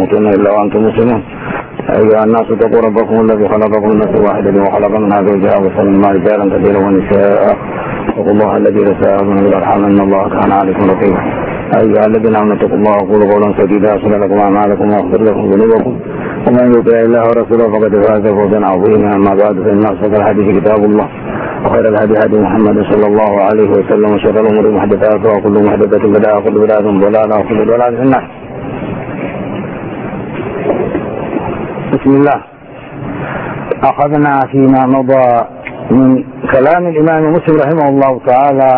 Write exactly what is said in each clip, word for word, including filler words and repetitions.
تموتن إلا وأنتم مسلمون. أيها الناس اتقوا ربكم الذي خلقكم من نفس واحدة وخلق منها زوجها وبث منهما رجالا كثيرا ونساء. اتقوا الله الذي تساءلون به والأرحام إن الله كان عليكم رقيبا. أيها الذين آمنوا اتقوا الله وقولوا قولا سديدا يصلح لكم أعمالكم ويغفر لكم ذنوبكم ومن يطع الله ورسوله فقد فاز فوزا عظيما. أما بعد فإن أصدق الحديث كتاب الله وخير الهدي هدي محمد صلى الله عليه وسلم وشر الأمور محدثاتها وكل محدثة بدعة وكل بدعة ضلالة وكل ضلالة في النار. بسم الله. أخذنا فيما مضى من كلام الإمام مسلم رحمه الله تعالى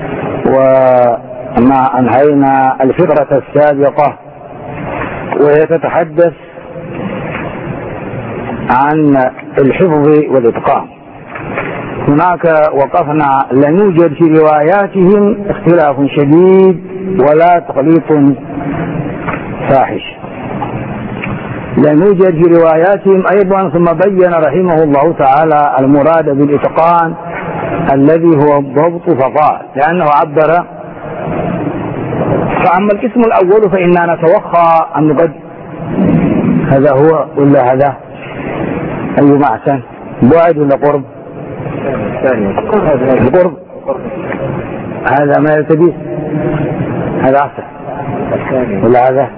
وما أنهينا الفقرة السابقة وهي تتحدث عن الحفظ والإتقان. هناك وقفنا لم يوجد في رواياتهم اختلاف شديد ولا تخليط فاحش، لم يوجد في رواياتهم أيضا. ثم بين رحمه الله تعالى المراد بالإتقان الذي هو الضبط فقال، لأنه عبر فأما القسم الأول فإننا نتوخى أن نقدم. هذا هو ولا هذا؟ أيهما أحسن؟ بعد ولا قرب؟ القرب. هذا ما يلتبس، هذا أحسن ولا هذا؟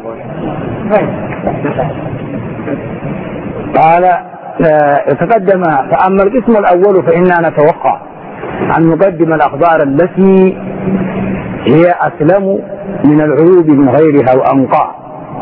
قال تقدم فأما القسم الأول فإننا نتوقع أن نقدم الأخبار التي هي أسلم من العيوب من غيرها وأنقى،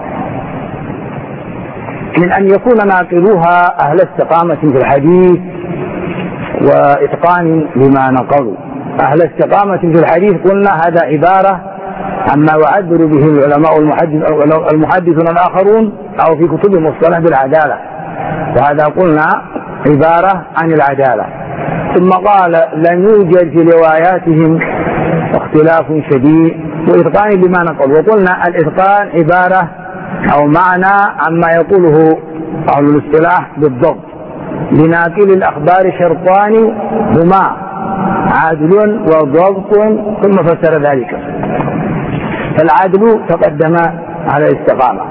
من أن يكون ناقلوها أهل استقامة في الحديث وإتقان لما نقلوا. أهل استقامة في الحديث قلنا هذا عبارة عما يعبر به العلماء المحدثون الآخرون أو في كتب المصطلح بالعدالة، وهذا قلنا عبارة عن العدالة. ثم قال لم يوجد في رواياتهم اختلاف شديد وإتقان لما نقل، وقلنا الإتقان عبارة أو معنى عما يقوله أهل الاصطلاح بالضبط. لناقل الأخبار شرطان هما عادل وضبط، ثم فسر ذلك. فالعادل تقدم على الاستقامة،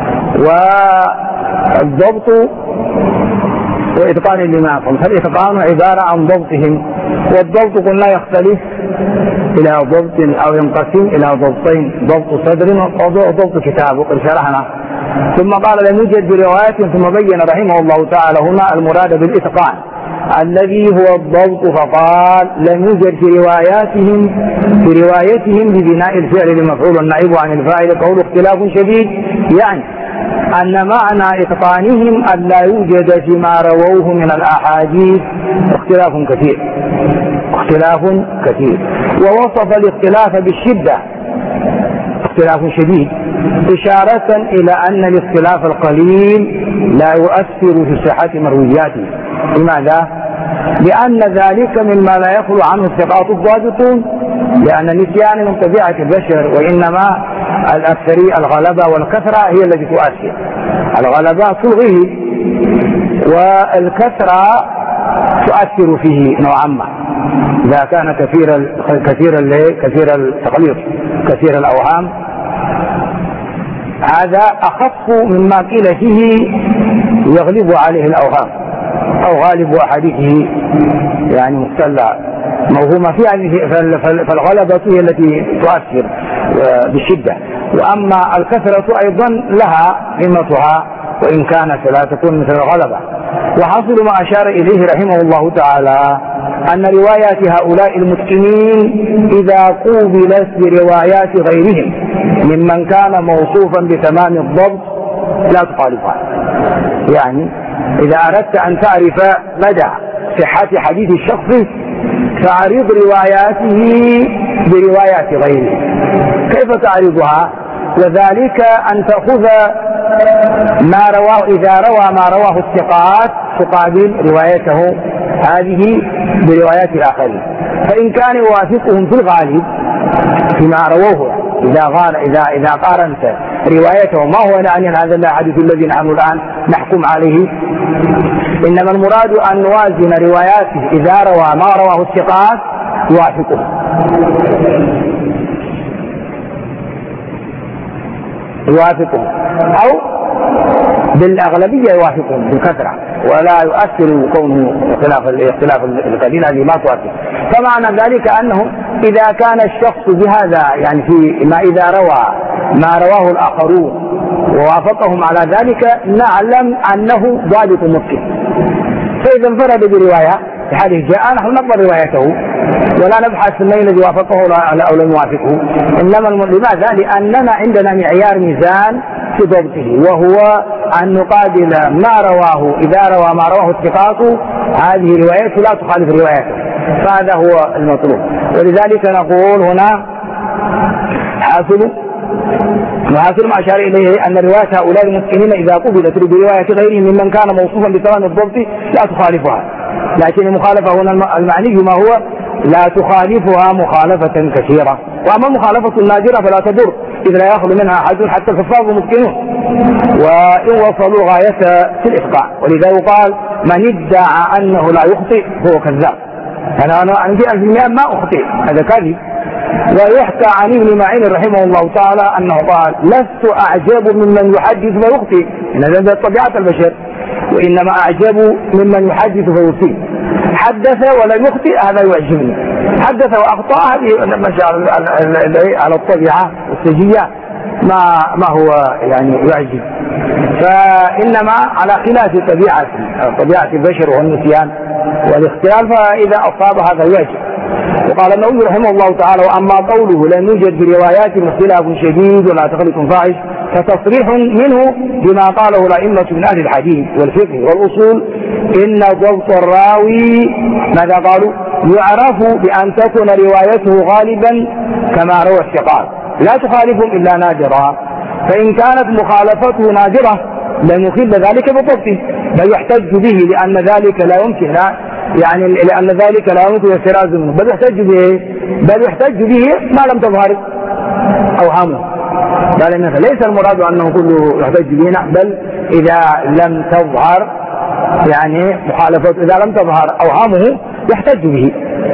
والضبط وإتقان لما قلنا. فالإتقان عبارة عن ضبطهم، والضبط قلنا يختلف إلى ضبط أو ينقسم إلى ضبطين، ضبط صدر وضبط كتاب، وقد شرحنا. ثم قال لم يوجد بروايات، ثم بين رحمه الله تعالى هنا المراد بالإتقان الذي هو الضبط، فقال لم يوجد في رواياتهم في روايتهم ببناء الفعل لمفعول النائب عن الفاعل قول اختلاف شديد، يعني أن معنى إتقانهم أن لا يوجد فيما رووه من الأحاديث اختلاف كثير اختلاف كثير ووصف الاختلاف بالشدة اختلاف شديد، إشارة إلى أن الاختلاف القليل لا يؤثر في صحة مروياته. لماذا؟ لأن ذلك مما لا يخلو عنه الثقات الضابطون، لأن النسيان من طبيعة البشر، وإنما الأكثرية الغلبة والكثرة هي التي تؤثر. الغلبة تلغيه والكثرة تؤثر فيه نوعا ما إذا كان كثير كثير كثير التقليد كثير الأوهام. هذا أخف مما قيل فيه يغلب عليه الأوهام أو غالب أحاديثه يعني مختلة موهومة فيها، فالغلبة هي التي تؤثر بشدة، وأما الكثرة أيضا لها قيمتها وإن كانت لا تكون مثل الغلبة. وحاصل ما أشار إليه رحمه الله تعالى أن روايات هؤلاء المتقنين إذا قوبلت بروايات غيرهم ممن كان موصوفا بتمام الضبط لا تخالفها. يعني إذا أردت أن تعرف مدى صحة حديث الشخص فعرض رواياته بروايات غيره. كيف تعرضها؟ وذلك أن تأخذ ما رواه إذا روى ما رواه الثقات تقابل روايته هذه بروايات الآخرين، فإن كان يوافقهم في الغالب فيما رووه إذا غار إذا إذا قارنت روايته ما هو يعني هذا الحديث الذي نحن الآن نحكم عليه، إنما المراد أن نوازن رواياته إذا روى ما رواه الثقات يوافقه. يوافقهم أو بالأغلبية يوافقهم بالكثرة، ولا يؤثر كونه اختلاف الاختلاف القليل الذي ما توافق. فمعنى ذلك أنه إذا كان الشخص بهذا يعني في ما إذا روى ما رواه الآخرون ووافقهم على ذلك نعلم أنه ضابط متقن. فإذا انفرد برواية في حاله جاء نحن نقبل روايته ولا نبحث من الذي وافقه أو لم يوافقه. إنما لماذا؟ لأننا عندنا معيار ميزان في ضبطه، وهو أن نقابل ما رواه إذا روى ما رواه الثقات هذه روايته لا تخالف روايته، فهذا هو المطلوب. ولذلك نقول هنا حاصل وحاصل ما أشار إليه أن رواية هؤلاء المتقنين إذا قبلت برواية غيرهم ممن كان موصوفا بتمام الضبط لا تخالفها، لكن المخالفة هنا المعني ما هو لا تخالفها مخالفة كثيرة. وأما المخالفة النادرة فلا تضر إذ لا يخلو منها أحد حتى الحفاظ متقنون وإن وصلوا غاية في الإتقان. ولذا يقال من ادعى أنه لا يخطئ هو كذاب. أنا أنا عندي ألف المئة ما أخطئ، هذا كذب. ويحكى عن ابن معين رحمه الله تعالى أنه قال لست أعجب ممن يحدث ويخطئ، إن هذا طبيعة البشر، وإنما أعجب ممن يحدث ويصيب. حدث ولم يخطئ هذا يعجبني، حدث وأخطأ هذه على الطبيعة السجية ما ما هو يعني يعجب. فإنما على خلاف طبيعة طبيعة البشر والنسيان والاختلاف، فإذا أصاب هذا يعجب. وقال النووي رحمه الله تعالى وأما قوله لم يوجد بروايات اختلاف شديد ولا تخلف فاحش فتصريح منه بما قاله الأئمة من أهل الحديث والفقه والأصول إن ضبط الراوي ماذا قالوا يعرف بأن تكون روايته غالبا كما روى الثقات لا تخالفهم إلا نادرا، فإن كانت مخالفته نادرة لم يخل ذلك بضبطه بل يحتج به لأن ذلك لا يمكن لا يعني لأن ذلك لا يمكن احتراز منه، بل يحتج به بل يحتج به ما لم تظهر أوهامه. بل إنه ليس المراد أنه كله يحتج به، بل إذا لم تظهر يعني مخالفته إذا لم تظهر أوهامه يحتج به.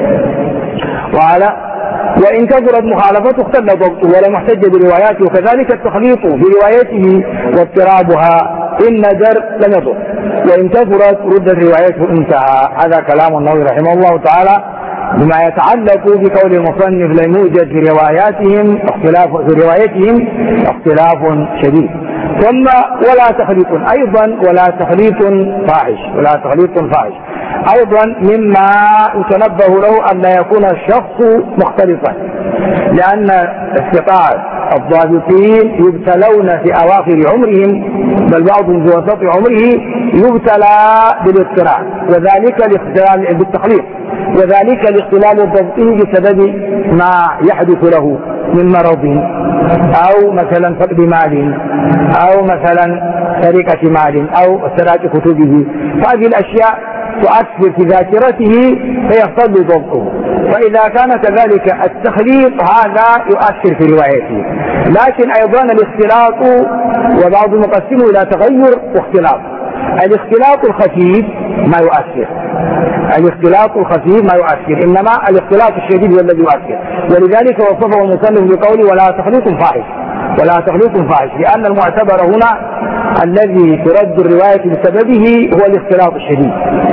وعلى وإن كثرت مخالفته اختل ضبطه ولم يحتج برواياته، وكذلك التخليط بروايته واضطرابها إن ندر لم يضر، وإن كثرت ردت روايته انتهى. هذا كلام النووي رحمه الله تعالى بما يتعلق بقول المصنف لم يوجد في رواياتهم اختلاف في روايتهم اختلاف شديد. ثم ولا تخليط أيضا ولا تخليط فاحش ولا تخليط فاحش أيضا مما يتنبه له أن لا يكون الشخص مختلفا، لأن الثقات الضابطين يبتلون في أواخر عمرهم بل بعضهم في وسط عمره يبتلى بالاضطراب وذلك الاختلال بالتخليط وذلك الاختلال الضبطي بسبب ما يحدث له من مرض أو مثلا فقد مال أو مثلا سرقة مال أو سرقة كتبه، فهذه الأشياء تؤثر في ذاكرته فيختل ضبطه. وإذا كان كذلك التخليط هذا يؤثر في روايته. لكن أيضا الاختلاط وبعض المقسمه إلى تغير واختلاط. الاختلاط الخفيف ما يؤثر الاختلاط الخفيف ما يؤثر إنما الاختلاط الشديد هو الذي يؤثر. ولذلك وصفه المصنف بقوله ولا تخليط فاحش ولا تخليط فاحش، لأن المعتبر هنا الذي ترد الرواية بسببه هو الاختلاط الشديد.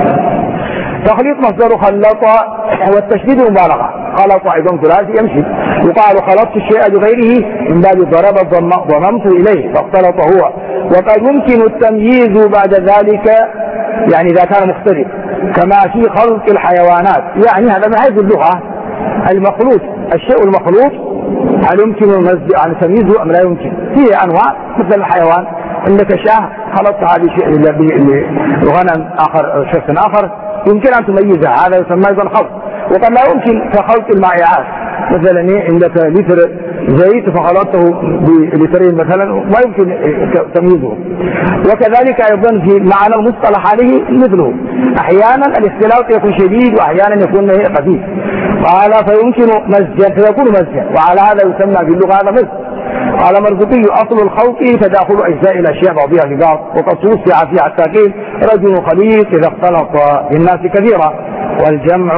تخليط مصدر خلط والتشديد مبالغة، خلط أيضا ثلاثي يمشي، يقال خلطت الشيء بغيره من باب ضرب ضممت إليه فاختلط هو. وقد يمكن التمييز بعد ذلك يعني إذا كان مختلف كما في خلق الحيوانات، يعني هذا من حيث اللغة المخلوط الشيء المخلوط هل يمكن أن تمييزه أم لا يمكن؟ فيه أنواع مثل الحيوان عندك شاه خلطتها بغنم آخر شخص آخر يمكن أن تميزها، هذا يسمى أيضا خلط. وقد لا يمكن كخلط المائعات، مثلا عندك لتر زيت فخلطته بلترين مثلا ما يمكن تمييزه. وكذلك أيضا في معنى المصطلح عليه مثله، أحيانا الاختلاط يكون شديد وأحيانا يكون خفيف. قال فيمكن مزجا فيكون مزجا، وعلى هذا يسمى في اللغة هذا مزج. قال مرقطي أصل الخلط تداخل أجزاء الأشياء بعضها في بعض وقد توسع فيها التاكيد رجل خليط إذا اختلط بالناس كثيرا والجمع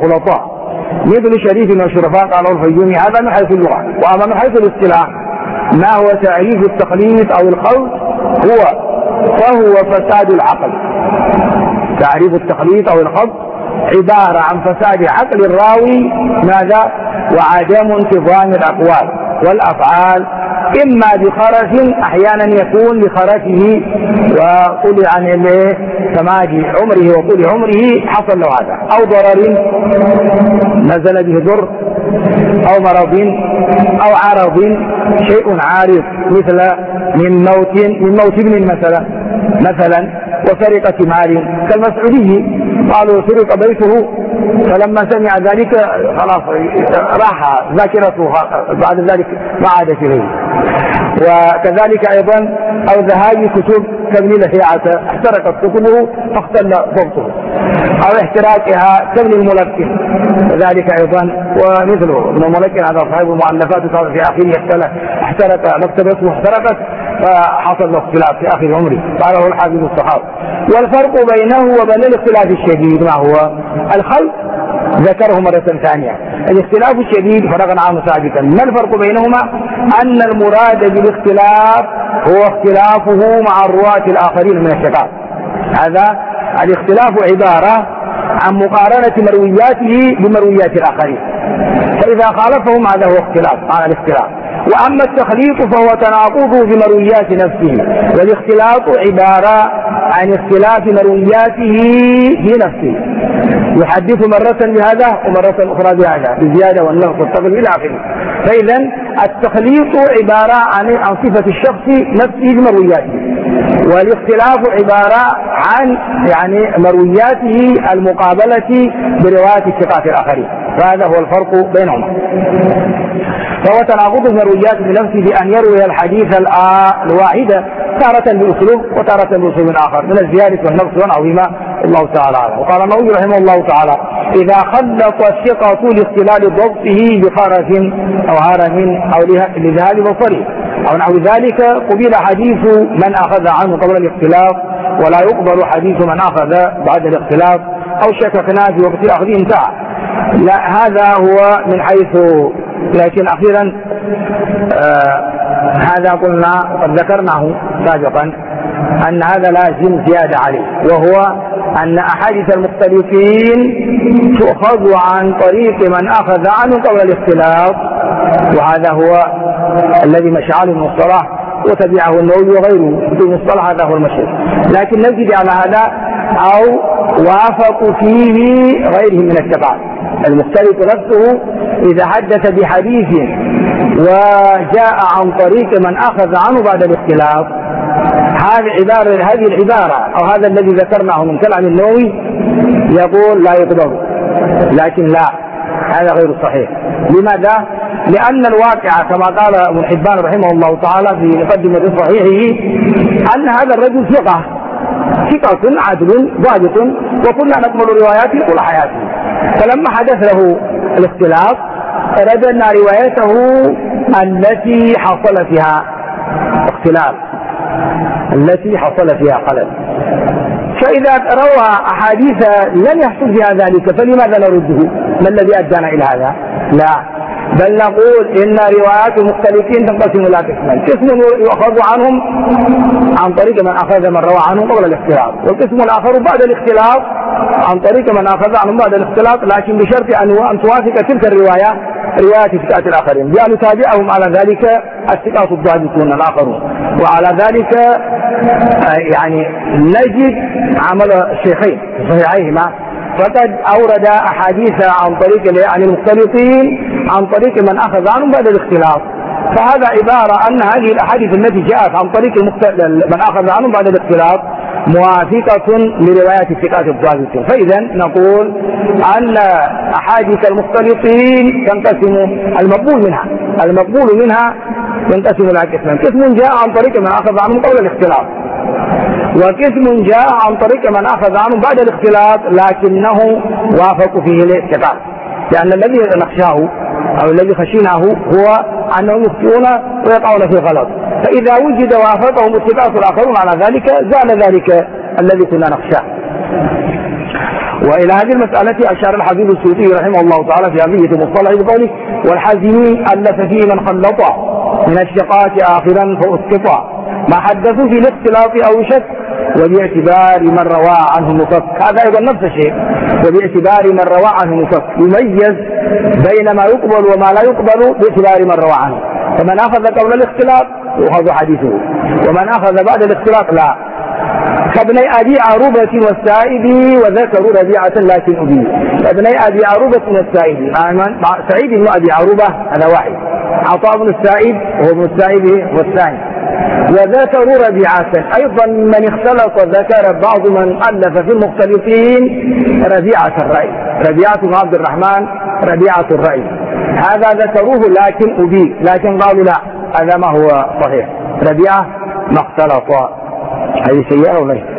الخلطاء مثل شريف وشرفاء. قال الفيومي هذا من حيث اللغة. وأما من حيث الاصطلاح ما هو تعريف التقليد أو الخلط هو فهو فساد العقل. تعريف التقليد أو الخلط عبارة عن فساد عقل الراوي ماذا؟ وعدم انتظام الأقوال والأفعال، إما بخرف أحيانا يكون لخرفه وطول عن سماج عمره وطول عمره حصل له هذا، أو ضرر نزل به ضر، أو مرض أو عرض شيء عارض مثل من موت من موت ابن مثلا مثلا وسرقة مال كالمسعودي، قالوا سرق بيته فلما سمع ذلك خلاص راح ذاكرته بعد ذلك ما عادت إليه. وكذلك أيضا أو ذهاب كتب كابن لهيعة احترقت كتبه فاختل ضبطه، أو احتراقها كابن الملكن ذلك أيضا، ومثله ابن الملكن هذا صاحب المؤلفات في آخره احترق مكتبته واحترقت فحصل له اختلاف في آخر عمره، قاله الحافظ الصحابي. والفرق بينه وبين الاختلاف الشديد ما هو؟ الخلق ذكره مرة ثانية. الاختلاف الشديد فرقنا عنه سابقا. ما الفرق بينهما؟ أن المراد بالاختلاف هو اختلافه مع الرواة الآخرين من الثقات. هذا الاختلاف عبارة عن مقارنة مروياته بمرويات الآخرين، فإذا خالفهم هذا هو اختلاف مع الاختلاف. وأما التخليط فهو تناقضه بمرويات نفسه، والاختلاط عبارة عن اختلاف مروياته بنفسه، يحدث مرة بهذا ومرة أخرى بهذا بالزيادة والنقص والتقليل إلى آخره. فإذا التخليط عبارة عن عن صفة الشخص نفسه بمروياته، والاختلاف عبارة عن يعني مروياته المقابلة برواية الثقات الآخرين، فهذا هو الفرق بينهما. فهو تناقض مرويات بنفسه بأن يروي الحديث الواحدة تارة بأسلوب وتارة بأسلوب آخر من الزيادة والنقص ونحوهما، الله تعالى أعلم. وقال النووي رحمه الله تعالى: إذا خلط الثقة لاختلال ضبطه بخرف أو هرم أو لذهاب بصره أو نحو ذلك قبل حديث من أخذ عنه قبل الاختلاف، ولا يقبل حديث من أخذ بعد الاختلاف، أو شككنا في وقت أخذه انتهى. لا، هذا هو من حيث، لكن أخيرا آه هذا قلنا قد ذكرناه سابقا أن هذا لازم زيادة عليه، وهو أن أحاديث المختلفين تؤخذ عن طريق من أخذ عنه قبل الاختلاف، وهذا هو الذي مشى عليه المصطلح وتبعه النووي وغيره في المصطلح، هذا هو المشهور. لكن نجد على هذا أو وافق فيه غيره من الثقات. المختلف نفسه إذا حدث بحديث وجاء عن طريق من أخذ عنه بعد الاختلاف، هذه عبارة هذه العبارة أو هذا الذي ذكرناه من كلام النووي يقول لا يقبل، لكن لا، هذا غير صحيح. لماذا؟ لأن الواقع كما قال ابن حبان رحمه الله تعالى في مقدمة صحيحه أن هذا الرجل ثقة ثقة عدل ضابط، وكنا نقبل رواياته طول حياته، فلما حدث له الاختلاف رددنا روايته التي حصل فيها اختلاف، التي حصل فيها خلل. فإذا روى أحاديث لم يحصل فيها ذلك فلماذا نرده؟ ما الذي أدانا إلى هذا؟ لا، بل نقول إن روايات المختلفين تنقسم إلى قسمين: قسم يؤخذ عنهم عن طريق من أخذ من روى عنهم قبل الاختلاف، والقسم الآخر بعد الاختلاف عن طريق من أخذ عنهم بعد الاختلاف، لكن بشرط أن توافق تلك الرواية روايات الثقات الآخرين، بأن يتابعهم على ذلك الثقات الضابطون الآخرون. وعلى ذلك يعني نجد عمل الشيخين في صحيحيهما، فقد أورد أحاديث عن طريق عن المختلطين عن طريق من أخذ عنهم بعد الاختلاف، فهذا عبارة أن هذه الأحاديث التي جاءت عن طريق من أخذ عنهم بعد الاختلاف موافقة لروايات الثقات الضابطين. فإذا نقول أن أحاديث المختلطين تنقسم المقبول منها المقبول منها ينقسم إلى قسمين: قسم جاء عن طريق من أخذ عنهم قبل الاختلاف، وقسم جاء عن طريق من أخذ عنهم بعد الاختلاف لكنه وافق فيه الثقات، لأن الذي نخشاه أو الذي خشيناه هو أنهم يخطئون ويقعون في غلط، فإذا وجد وافقهم الثقات الآخرون على ذلك زال ذلك الذي كنا نخشاه. وإلى هذه المسألة أشار الحبيب السيوطي رحمه الله تعالى في أبية المصطلح بقوله: والحازمين ألف فيه من خلط من الشقات آخرا فأسقط ما حدثوا في الاختلاط أو شك وباعتبار من روى عنه مفك. هذا أيضا نفس الشيء، وباعتبار من روى عنه مفك، يميز بين ما يقبل وما لا يقبل باعتبار من روى عنه. فمن أخذ قبل الاختلاط يؤخذ حديثه، ومن أخذ بعد الاختلاط لا. كابني أبي عروبة والسائب وذكروا ربيعة لكن أبي. ابني أبي عروبة والسائب سعيد بن أبي عروبة هذا واحد، عطاء بن السائب وهو ابن السائب والثاني. وذكروا ربيعة أيضا من اختلط ذكر بعض من ألف في المختلطين ربيعة الرأي، ربيعة بن عبد الرحمن ربيعة الرأي، هذا ذكروه لكن أبي، لكن قالوا لا هذا ما هو صحيح، ربيعة ما اختلط. هذه سيئة ولا لا؟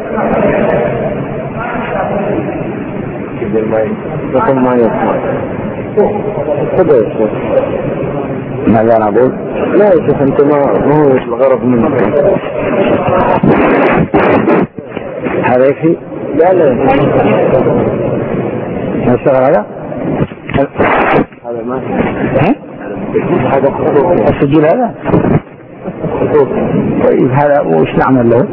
ماذا نقول؟ لا يا شيخ انت ما هو الغرض منك هذا يكفي؟ لا لا ما اشتغل هذا؟ هذا ما هذا السجل هذا؟ طيب هذا وش نعمل له؟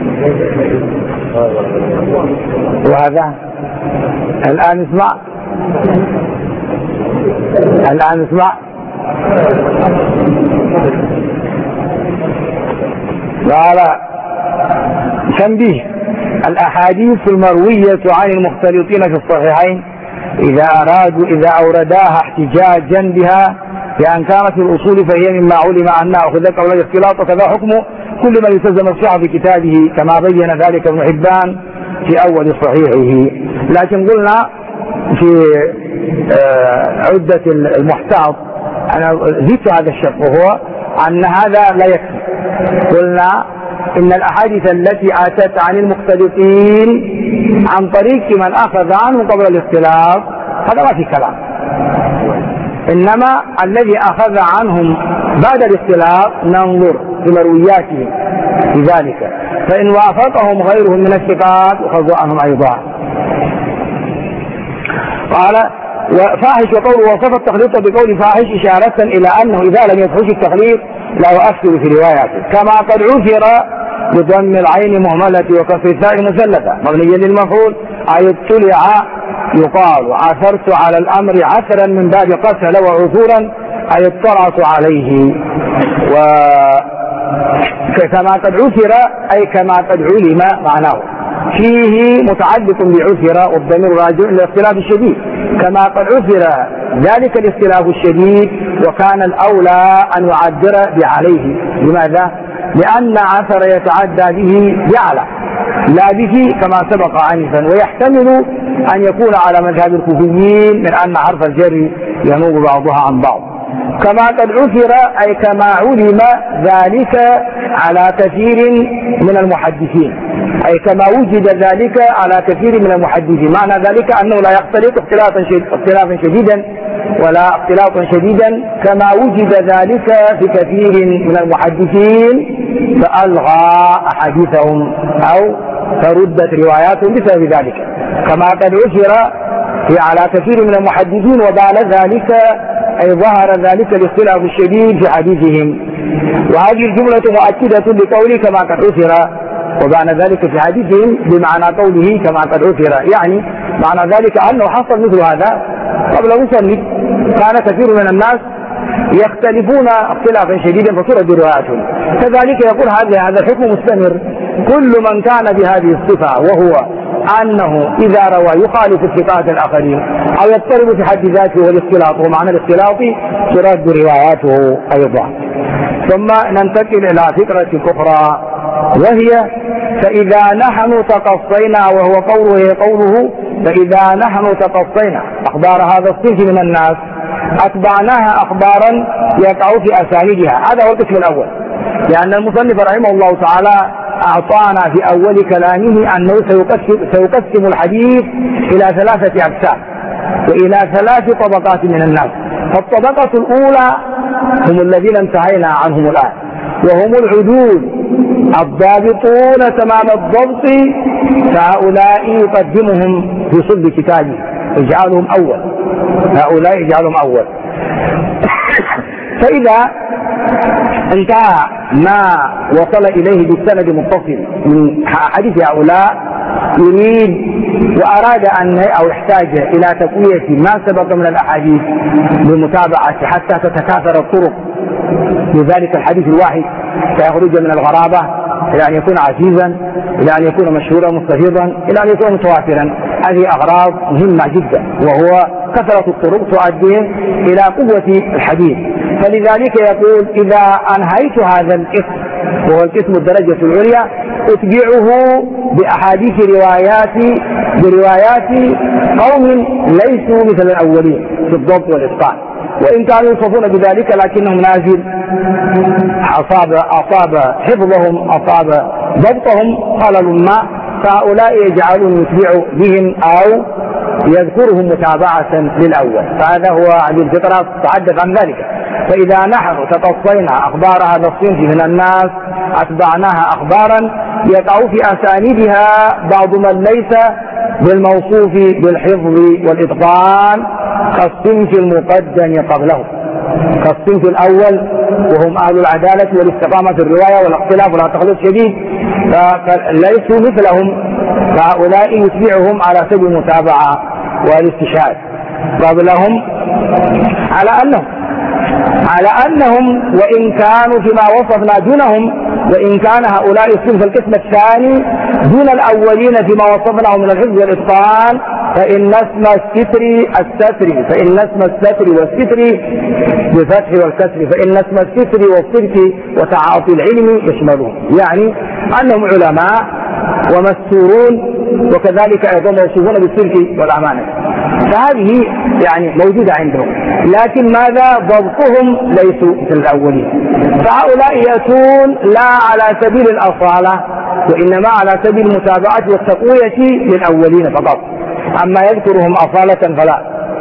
وهذا الآن اسمع الآن اسمع قال تنبيه: الأحاديث المروية عن المختلطين في الصحيحين إذا أرادوا إذا أورداها احتجاجا بها بأن كانت الأصول فهي مما علم أنها أخذت قبل الاختلاط، وكذا حكم كل من يلتزم الصحة في كتابه كما بين ذلك ابن حبان في أول صحيحه. لكن قلنا في عدة المحتاط أنا زدت هذا الشق، وهو أن هذا لا يكفي. قلنا إن الأحاديث التي أتت عن المختلطين عن طريق من أخذ عنه قبل الاختلاط هذا ما في كلام، إنما الذي أخذ عنهم بعد الاختلاط ننظر في مروياتهم في ذلك، فإن وافقهم غيرهم من الثقات أخذوا عنهم أيضا. قال: وفاحش وقوله وصف التخليط بقول فاحش إشارة إلى أنه إذا لم يفحش التخليط لا يؤثر في رواياته، كما قد عثر بضم العين مهملة وكسر الثاء مثلثة مبنيا للمفعول، أي اطلع يقال عثرت على الأمر عثرا من باب قتل وعثورا أي اطلعت عليه، وكما قد عثر أي كما قد علم معناه، فيه متعلق بعثر والضمير راجع للاختلاف الشديد، كما قد عثر ذلك الاختلاف الشديد وكان الأولى أن يعذر بعليه. لماذا؟ لأن عثر يتعدى به جعل لا به كما سبق عنفا، ويحتمل أن يكون على مذهب الكوفيين من أن حرف الجر ينوب بعضها عن بعض. كما قد عثر أي كما علم ذلك على كثير من المحدثين، أي كما وجد ذلك على كثير من المحدثين، معنى ذلك أنه لا يختلط اختلافا شديدا ولا اختلاطا شديدا، كما وجد ذلك في كثير من المحدثين فألغى أحاديثهم أو فردت رواياتهم بسبب ذلك، كما قد عثر في على كثير من المحدثين وبال ذلك أي ظهر ذلك الاختلاف الشديد في حديثهم. وهذه الجملة مؤكدة لقوله كما قد عثر وبان ذلك في حديثهم بمعنى قوله كما قد عثر، يعني معنى ذلك أنه حصل مثل هذا قبل مصنف، كان كثير من الناس يختلفون اختلافا شديدا فترد رواياتهم، كذلك يقول هذا هذا الحكم مستمر، كل من كان بهذه الصفة وهو أنه إذا روى يخالف الثقات الآخرين أو يضطرب في حد ذاته والاختلاط ومعنى الاختلاط ترد رواياته أيضا. ثم ننتقل إلى فكرة أخرى وهي فإذا نحن تقصينا، وهو قوله قوله فإذا نحن تقصينا أخبار هذا الصنف من الناس أتبعناها أخبارا يقع في أسانيدها. هذا هو القسم الأول، لأن المصنف رحمه الله تعالى أعطانا في أول كلامه أنه سيقسم, سيقسم الحديث إلى ثلاثة أقسام وإلى ثلاث طبقات من الناس. فالطبقة الأولى هم الذين انتهينا عنهم الآن، وهم العدول الضابطون تمام الضبط، فهؤلاء يقدمهم في صلب كتابه، يجعلهم أول، هؤلاء يجعلهم أول. فإذا انتهى ما وصل إليه بالسند متصل من حديث هؤلاء يريد وأراد أن أو احتاج إلى تقوية ما سبق من الأحاديث بمتابعة حتى تتكاثر الطرق لذلك الحديث الواحد، فيخرج من الغرابة إلى أن يكون عزيزا، إلى أن يكون مشهورا مستفيضا، إلى أن يكون متواترا. هذه أغراض مهمة جدا، وهو كثرة الطرق تؤدي إلى قوة الحديث. فلذلك يقول إذا أنهيت هذا الاسم وهو الاسم الدرجة العليا أتبعه بأحاديث روايات بروايات قوم ليسوا مثل الأولين في الضبط والإتقان، وإن كانوا يوصفون بذلك لكنهم نازل أصاب أصاب حفظهم أصاب ضبطهم خلل ما، فهؤلاء يجعلون يتبع بهم أو يذكرهم متابعة للأول. فهذا هو هذه الفطرة تحدث عن ذلك. فإذا نحن تقصينا أخبار هذا الصنف من الناس أتبعناها أخبارا يقع في أسانيدها بعض من ليس بالموصوف بالحفظ والإتقان كالصنف المقدم قبله، كالصنف الأول وهم أهل العدالة والاستقامة في الرواية والاختلاف ولا تخلط شديد، فليسوا مثلهم، فهؤلاء يتبعهم على سبيل المتابعة والاستشهاد قبلهم على أنهم على أنهم وإن كانوا فيما وصفنا دونهم، وإن كان هؤلاء الصنف القسم الثاني دون الأولين فيما وصفناه من الحفظ والإتقان، فإن اسم الستر الستر فإن اسم الستر والستر بفتح والكسر فإن اسم الستر والصدق وتعاطي العلم يشملون، يعني أنهم علماء ومستورون وكذلك أيضا موصوفون بالصدق والأمانة. فهذه يعني موجودة عندهم، لكن ماذا؟ ضبطهم ليسوا مثل الأولين. فهؤلاء يأتون لا على سبيل الأصالة وإنما على سبيل المتابعة والتقوية للأولين فقط، أما يذكرهم أصالة فلا.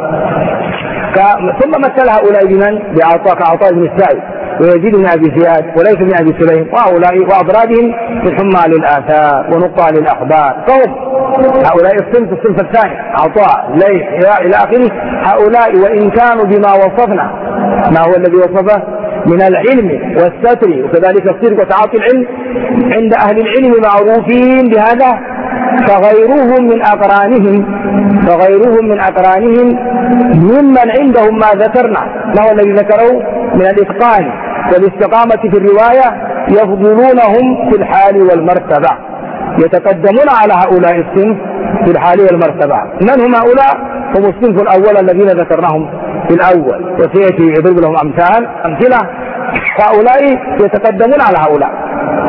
ثم مثل هؤلاء بمن؟ بعطاء كعطاء بن السائب ويزيد بن أبي زياد وليس بن أبي سليم وهؤلاء وأضرابهم في الحمى للآثار ونقى للأخبار. فهم هؤلاء الصنف الصنف الثاني عطاء ليس إلى آخره. هؤلاء وإن كانوا بما وصفنا ما هو الذي وصفه من العلم والستر وكذلك الصدق وتعاطي العلم عند أهل العلم معروفين بهذا، فغيرهم من أقرانهم فغيرهم من أقرانهم ممن عندهم ما ذكرنا ما هو الذي ذكره من الإتقان والاستقامة في الرواية يفضلونهم في الحال والمرتبة، يتقدمون على هؤلاء الصنف في الحال والمرتبة. من هم هؤلاء؟ هم الصنف الأول الذين ذكرناهم في الأول، وسيأتي يضرب لهم أمثال أمثلة. هؤلاء يتقدمون على هؤلاء.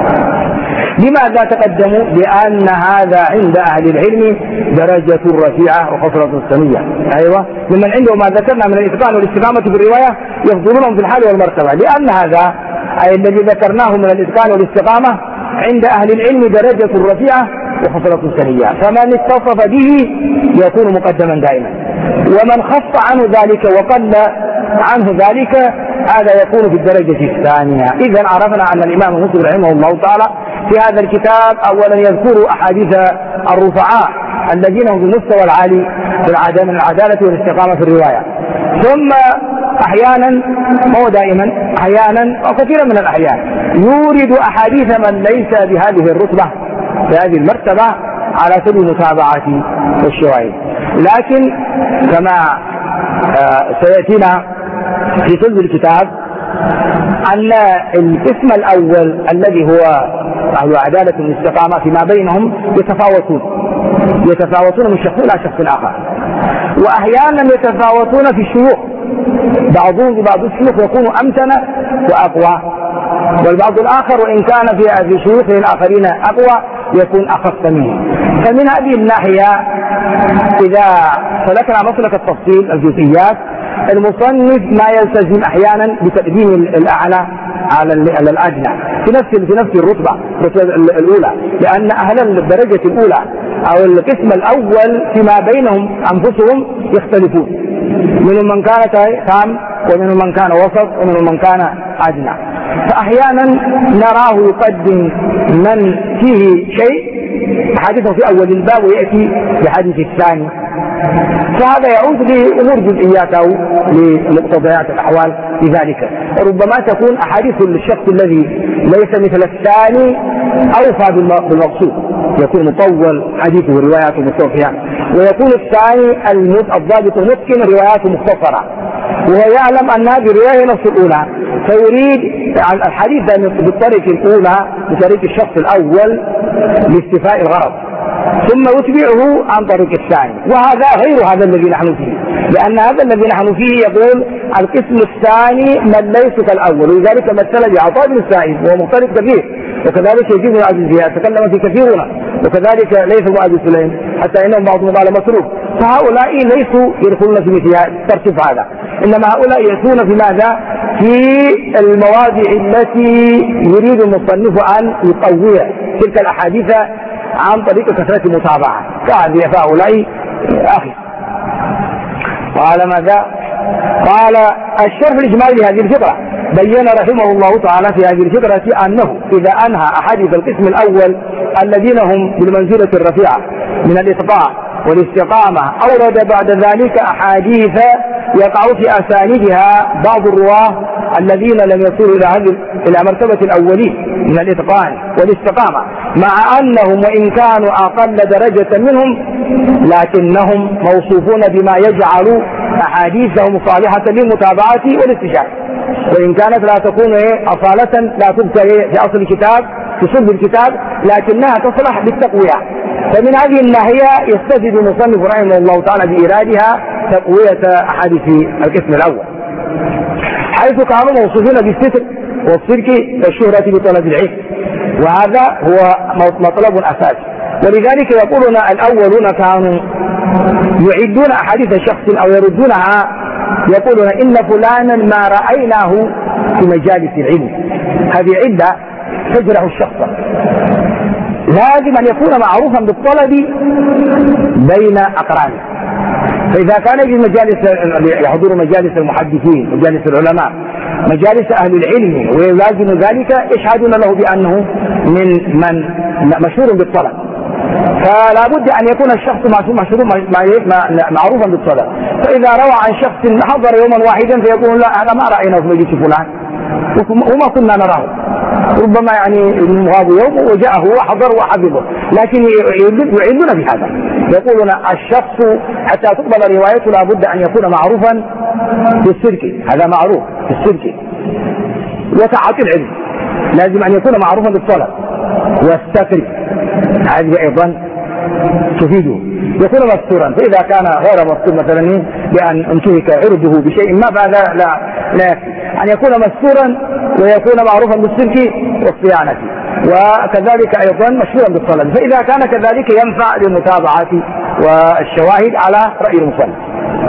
لماذا تقدموا؟ لأن هذا عند أهل العلم درجة رفيعة وخصلة سنية. أيوة، ممن عنده ما ذكرنا من الإتقان والاستقامة في الرواية يفضلونهم في الحال والمرتبة، لأن هذا أي الذي ذكرناه من الإتقان والاستقامة عند أهل العلم درجة رفيعة وخصلة سنية، فمن اتصف به يكون مقدما دائما، ومن خف عنه ذلك وقل عنه ذلك هذا يكون في الدرجة الثانية. إذن عرفنا أن الإمام مسلم رحمه الله تعالى في هذا الكتاب أولا يذكر أحاديث الرفعاء الذين هم بمستوى العالي في من العدالة والاستقامة في الرواية، ثم أحيانا هو دائما أحيانا وكثيرا من الأحيان يورد أحاديث من ليس بهذه الرتبة بهذه المرتبة على سبيل المتابعة والشواهد. لكن كما سيأتينا في صلب الكتاب أن القسم الأول الذي هو أهل عدالة والاستقامة فيما بينهم يتفاوتون يتفاوتون من شخص إلى شخص آخر، وأحيانا يتفاوتون في الشيوخ، بعضهم ببعض الشيوخ يكون أمتن وأقوى، والبعض الآخر وإن كان في شيوخ الآخرين أقوى يكون أخف منه. فمن هذه الناحية إذا سلكنا مسلك التفصيل الجزئيات المصنف ما يلتزم أحيانا بتقديم الأعلى على الأدنى في نفس في نفس الرتبة الأولى، لأن أهل الدرجة الأولى أو القسم الأول فيما بينهم أنفسهم يختلفون، منهم من كان تام ومنهم من كان وسط ومنهم من كان أدنى. فأحيانا نراه يقدم من فيه شيء حديثه في أول الباب ويأتي بحديث الثاني، فهذا يعود لأمور جزئيات أو لمقتضيات الأحوال لذلك. ربما تكون أحاديث الشخص الذي ليس مثل الثاني أوفى بالمقصود، يكون مطول حديثه رواياته مستوفية، ويكون الثاني الضابط المتقن رواياته مختصرة، وهو يعلم أن هذه الرواية نفس الأولى، فيريد الحديث بالطريق الأولى بطريق الشخص الأول لاستيفاء الغرض، ثم يتبعه عن طريق الثاني، وهذا غير هذا الذي نحن فيه، لأن هذا الذي نحن فيه يقول القسم الثاني من ليس كالأول، ولذلك مثل بعطاء بن السائب وهو مختلف كثير، وكذلك يزيد بن عبد الزياد تكلم في كثيرنا، وكذلك ليس بن أبي سليم، حتى إنهم بعضهم قال مسروق. فهؤلاء ليسوا يدخلون في مثل الترتيب هذا، إنما هؤلاء يأتون في ماذا؟ في المواضع التي يريد المصنف أن يقوي تلك الأحاديث عن طريق كثرة المتابعة، فهؤلاء أخي. قال ماذا؟ قال الشرح الإجمالي لهذه الفقرة بين رحمه الله تعالى في هذه الفقرة أنه إذا أنهى أحاديث القسم الأول الذين هم بالمنزلة الرفيعة من الإطباع والاستقامة، أورد بعد ذلك أحاديث يقع في أسانيدها بعض الرواه الذين لم يصلوا إلى هذه إلى مرتبة الأولين من الإتقان والاستقامة، مع أنهم وإن كانوا أقل درجة منهم لكنهم موصوفون بما يجعل أحاديثهم صالحة للمتابعة والاستشهاد، وإن كانت لا تكون أصالة لا تذكر في أصل الكتاب في صلب الكتاب، لكنها تصلح بالتقوية. فمن هذه الناحية يستفيد المصنف رحمه الله تعالى بإيرادها تقوية أحاديث القسم الأول، حيث كانوا موصوفين بالستر والصدق والشهرة بطلب العلم، وهذا هو مطلب أساسي. ولذلك يقولون الأولون كانوا يعدون أحاديث شخص أو يردونها، يقولون إن فلانا ما رأيناه في مجالس العلم، هذه عدة تجرح الشخص، لازم أن يكون معروفا بالطلب بين أقرانه. فإذا كان في مجالس يحضر مجالس المحدثين مجالس العلماء مجالس أهل العلم ويلازم ذلك يشهدون له بأنه من من مشهور بالطلب، فلا بد أن يكون الشخص مشهور معروفا بالطلب. فإذا روى عن شخص حضر يوما واحدا فيقول لا هذا ما رأيناه في مجلس فلان وما كنا نراه، ربما يعني غاب يوم وجاءه وحضر وحفظه، لكن يعيدون بهذا، يقولون الشخص حتى تقبل روايته لا بد أن يكون معروفا بالصدق، هذا معروف بالصدق وسعة العلم، لازم أن يكون معروفا بالطلب والستر، هذه أيضا تفيده، يكون مستورا. فإذا كان غير مستور مثلا بأن انتهك عرضه بشيء ما فهذا لا لا أن يكون مستورا ويكون معروفا بالصدق والصيانة، وكذلك أيضا مشهورا بالطلب، فإذا كان كذلك ينفع للمتابعة والشواهد على رأي المصنف.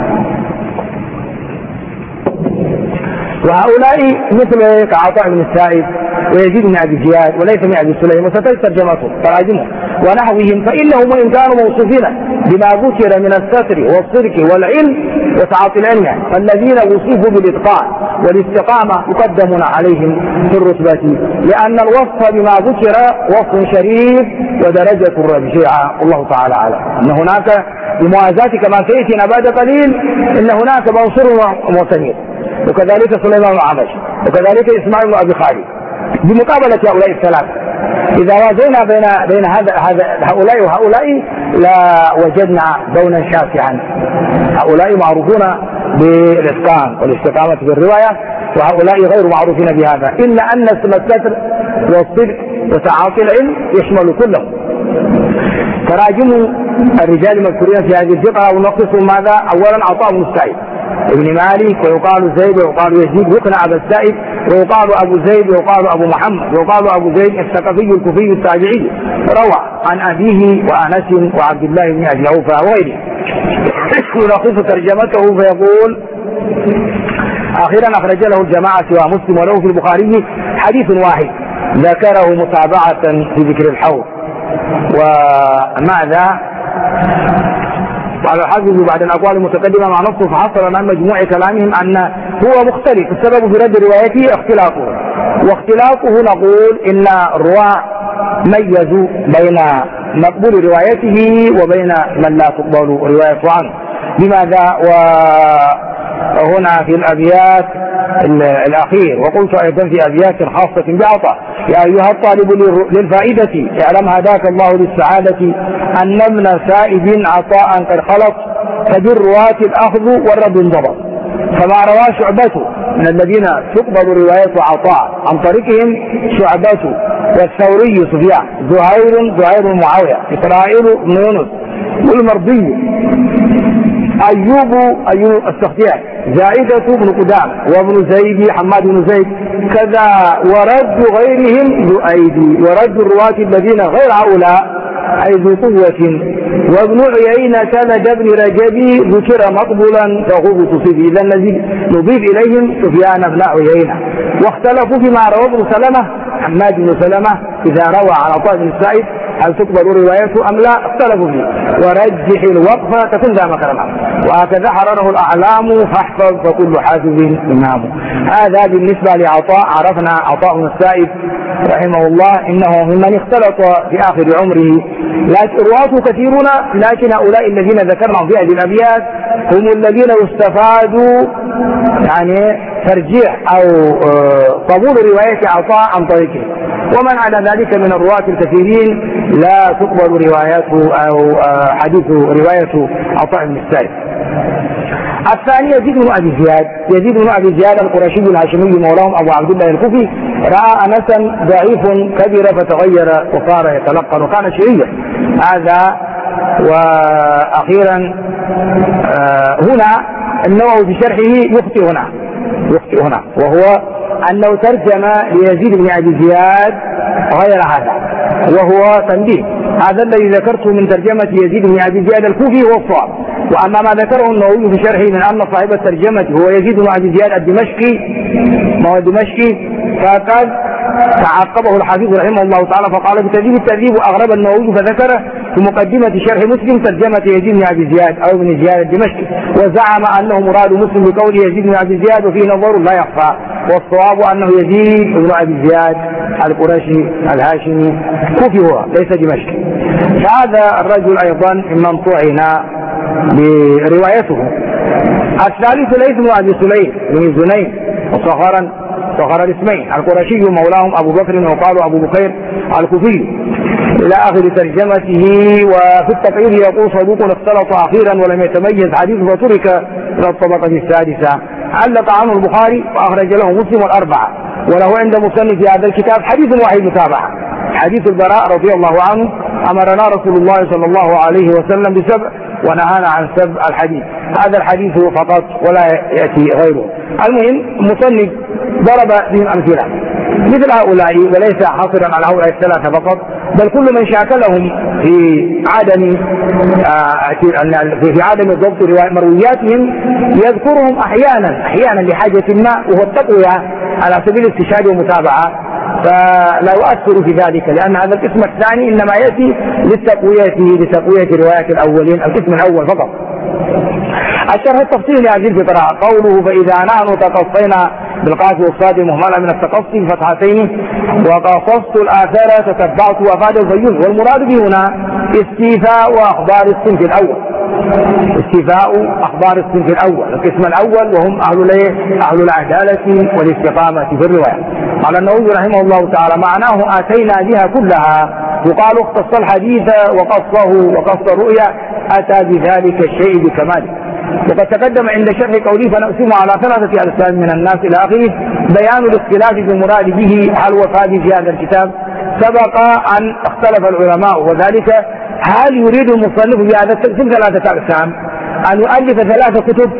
وهؤلاء مثل كعطاء بن السائب ويزيد بن أبي زياد وليس بن أبي سليم وستجد ترجمتهم تراجمهم ونحوهم، فإنهم وإن كانوا موصوفين بما ذكر من الستر والصدق والعلم وتعاطي العلم، فالذين وصفوا بالإتقان والاستقامة يقدمون عليهم في الرتبة، لأن الوصف بما ذكر وصف شريف ودرجة رفيعة. الله تعالى أعلم. أن هناك بموازاة كما سيأتينا بعد قليل إن هناك منصور ومعتمر، وكذلك سليمان بن عمش، وكذلك إسماعيل بن أبي خالد، بمقابلة هؤلاء الثلاثة. إذا وازينا بين بين هذا هؤلاء وهؤلاء لا وجدنا بونا شاسعا. هؤلاء معروفون بالإتقان والاستقامة بالرواية، وهؤلاء غير معروفين بهذا، إلا أن الستر والصدق وتعاطي العلم يشمل كله. تراجم الرجال المذكورين في هذه الفقرة ونقصهم ماذا؟ أولا عطاء بن السائب ابن مالك، ويقال زيد ويقال يزيد، يقنع أبا السائب ويقال أبو زيد ويقال أبو محمد ويقال أبو زيد الثقفي الكوفي التابعي، روى عن أبيه وأنس وعبد الله بن أبي أوفى وغيره. يلخص ترجمته فيقول أخيرا أخرج له الجماعة ومسلم وله في البخاري حديث واحد ذكره متابعة في ذكر الحوض، وماذا قال الحافظ بعد الأقوال المتقدمة مع نصه فحصل عن مجموع كلامهم أن هو مختلف. السبب في رد روايته اختلافه، واختلافه نقول إن الرواة ميزوا بين مقبول روايته وبين من لا تقبل روايته عنه. لماذا؟ وهنا في الأبيات الأخير وقلت أيضا في أبيات خاصة بعطاء: يا أيها الطالب للفائدة اعلم هداك الله للسعادة أن ابن سائب عطاء قد خلط فبالرواة الأخذ والرد انضبط. فما روى شعبة من الذين تقبل رواية عطاء عن طريقهم شعبة والثوري سفيان، زهير زهير معاوية، إسرائيل بن يونس، والمرضي، أيوب أيوب السختياني، زائدة بن قدام، وابن زيد حماد بن زيد كذا، ورد غيرهم ذو أيدي، ورد الرواة الذين غير هؤلاء أي ذو قوة. وابن عيينة لدى ابن رجب ذكر مقبولا فهو تصيب. إذا الذي نضيف إليهم سفيان بن عيينة. واختلفوا فيما روى ابن سلمة حماد بن سلمة إذا روى على عطاء بن السائب هل تقبل روايته أم لا، اختلفوا فيه. ورجح الوقفة تكون ذا مكرمة، وهكذا حرره الأعلام فاحفظ فكل حافظ إمامه. هذا بالنسبة لعطاء. عرفنا عطاء بن السائب رحمه الله إنه ممن اختلط في آخر عمره، لكن رواته كثيرون، لكن هؤلاء الذين ذكرناهم في هذه الأبيات هم الذين يستفادوا يعني ترجيح أو قبول رواية عطاء عن طريقه. ومن على ذلك من الرواة الكثيرين لا تقبل روايته أو حديث رواية عطاء بن السائب. الثاني يزيد بن أبي زياد. يزيد بن أبي زياد القرشي الهاشمي مولاهم أبو عبد الله الكوفي رأى أنسا ضعيف كبر فتغير وصار يتلقن وكان شيعيا. هذا. وأخيرا هنا النووي في شرحه يخطئ هنا يخطئ هنا وهو أنه ترجم ليزيد بن أبي زياد غير هذا، وهو تنبيه. هذا الذي ذكرته من ترجمة يزيد بن أبي زياد الكوفي هو الصواب. وأما ما ذكره النووي في شرحه من أن صاحب الترجمة هو يزيد بن أبي زياد الدمشقي، ما هو الدمشقي، فقد تعقبه الحافظ رحمه الله تعالى فقال بتهذيب التهذيب أغرب النووي فذكره في مقدمة شرح مسلم ترجمة يزيد بن أبي زياد أو بن زياد الدمشقي، وزعم أنه مراد مسلم بقول يزيد بن أبي زياد وفيه نظر لا يخفى، والصواب أنه يزيد بن أبي زياد القرشي الهاشمي كوفي هو ليس دمشقي. فهذا الرجل أيضا ممن طعن بروايته. الثالث ليس بن أبي سليم بن زنين وصغرا صغر الاسمين القرشي مولاهم أبو بكر وقالوا أبو بكير الكوفي إلى آخر ترجمته. وفي التقرير يقول صدوق اختلط أخيرا ولم يتميز حديثه وترك إلى الطبقة السادسة. علق عنه البخاري وأخرج له مسلم والأربعة، وله عند مصنف في هذا الكتاب حديث واحد متابعة، حديث البراء رضي الله عنه: أمرنا رسول الله صلى الله عليه وسلم بسبع ونهانا عن سبع الحديث. هذا الحديث فقط ولا يأتي غيره. المهم المصنف ضرب بهم أمثلة مثل هؤلاء، وليس حاصرا على هؤلاء الثلاثة فقط، بل كل من شاكلهم في عدم في عدم ضبط مروياتهم يذكرهم أحيانا أحيانا لحاجة ما، وهو التقوية على سبيل الاستشهاد والمتابعة، فلا يؤثر في ذلك، لأن هذا القسم الثاني إنما يأتي للتقوية لتقوية رواية الأولين، القسم الأول فقط. الشرح التفصيلي لهذه الفقرة قوله: فإذا نحن تقصينا بالقاف والصاد مهملة من التقصي فتحتين وقصصت الآثار تتبعت وأفاد البيون. والمراد به هنا استيفاء وأخبار الصنف الأول، استيفاء أخبار الصنف الأول القسم الأول وهم أهل أهل العدالة والاستقامة في الرواية. قال النووي رحمه الله تعالى: معناه آتينا بها كلها، يقال اختص الحديث وقصه وقص الرؤيا أتى بذلك الشيء بكماله. وقد تقدم عند شرح قوله فنقسم على ثلاثة أقسام من الناس إلى آخره بيان الاختلاف في المراد به هل وفاد في هذا الكتاب. سبق أن اختلف العلماء، وذلك هل يريد المصنف بهذا التقسيم ثلاثة أقسام أن يؤلف ثلاثة كتب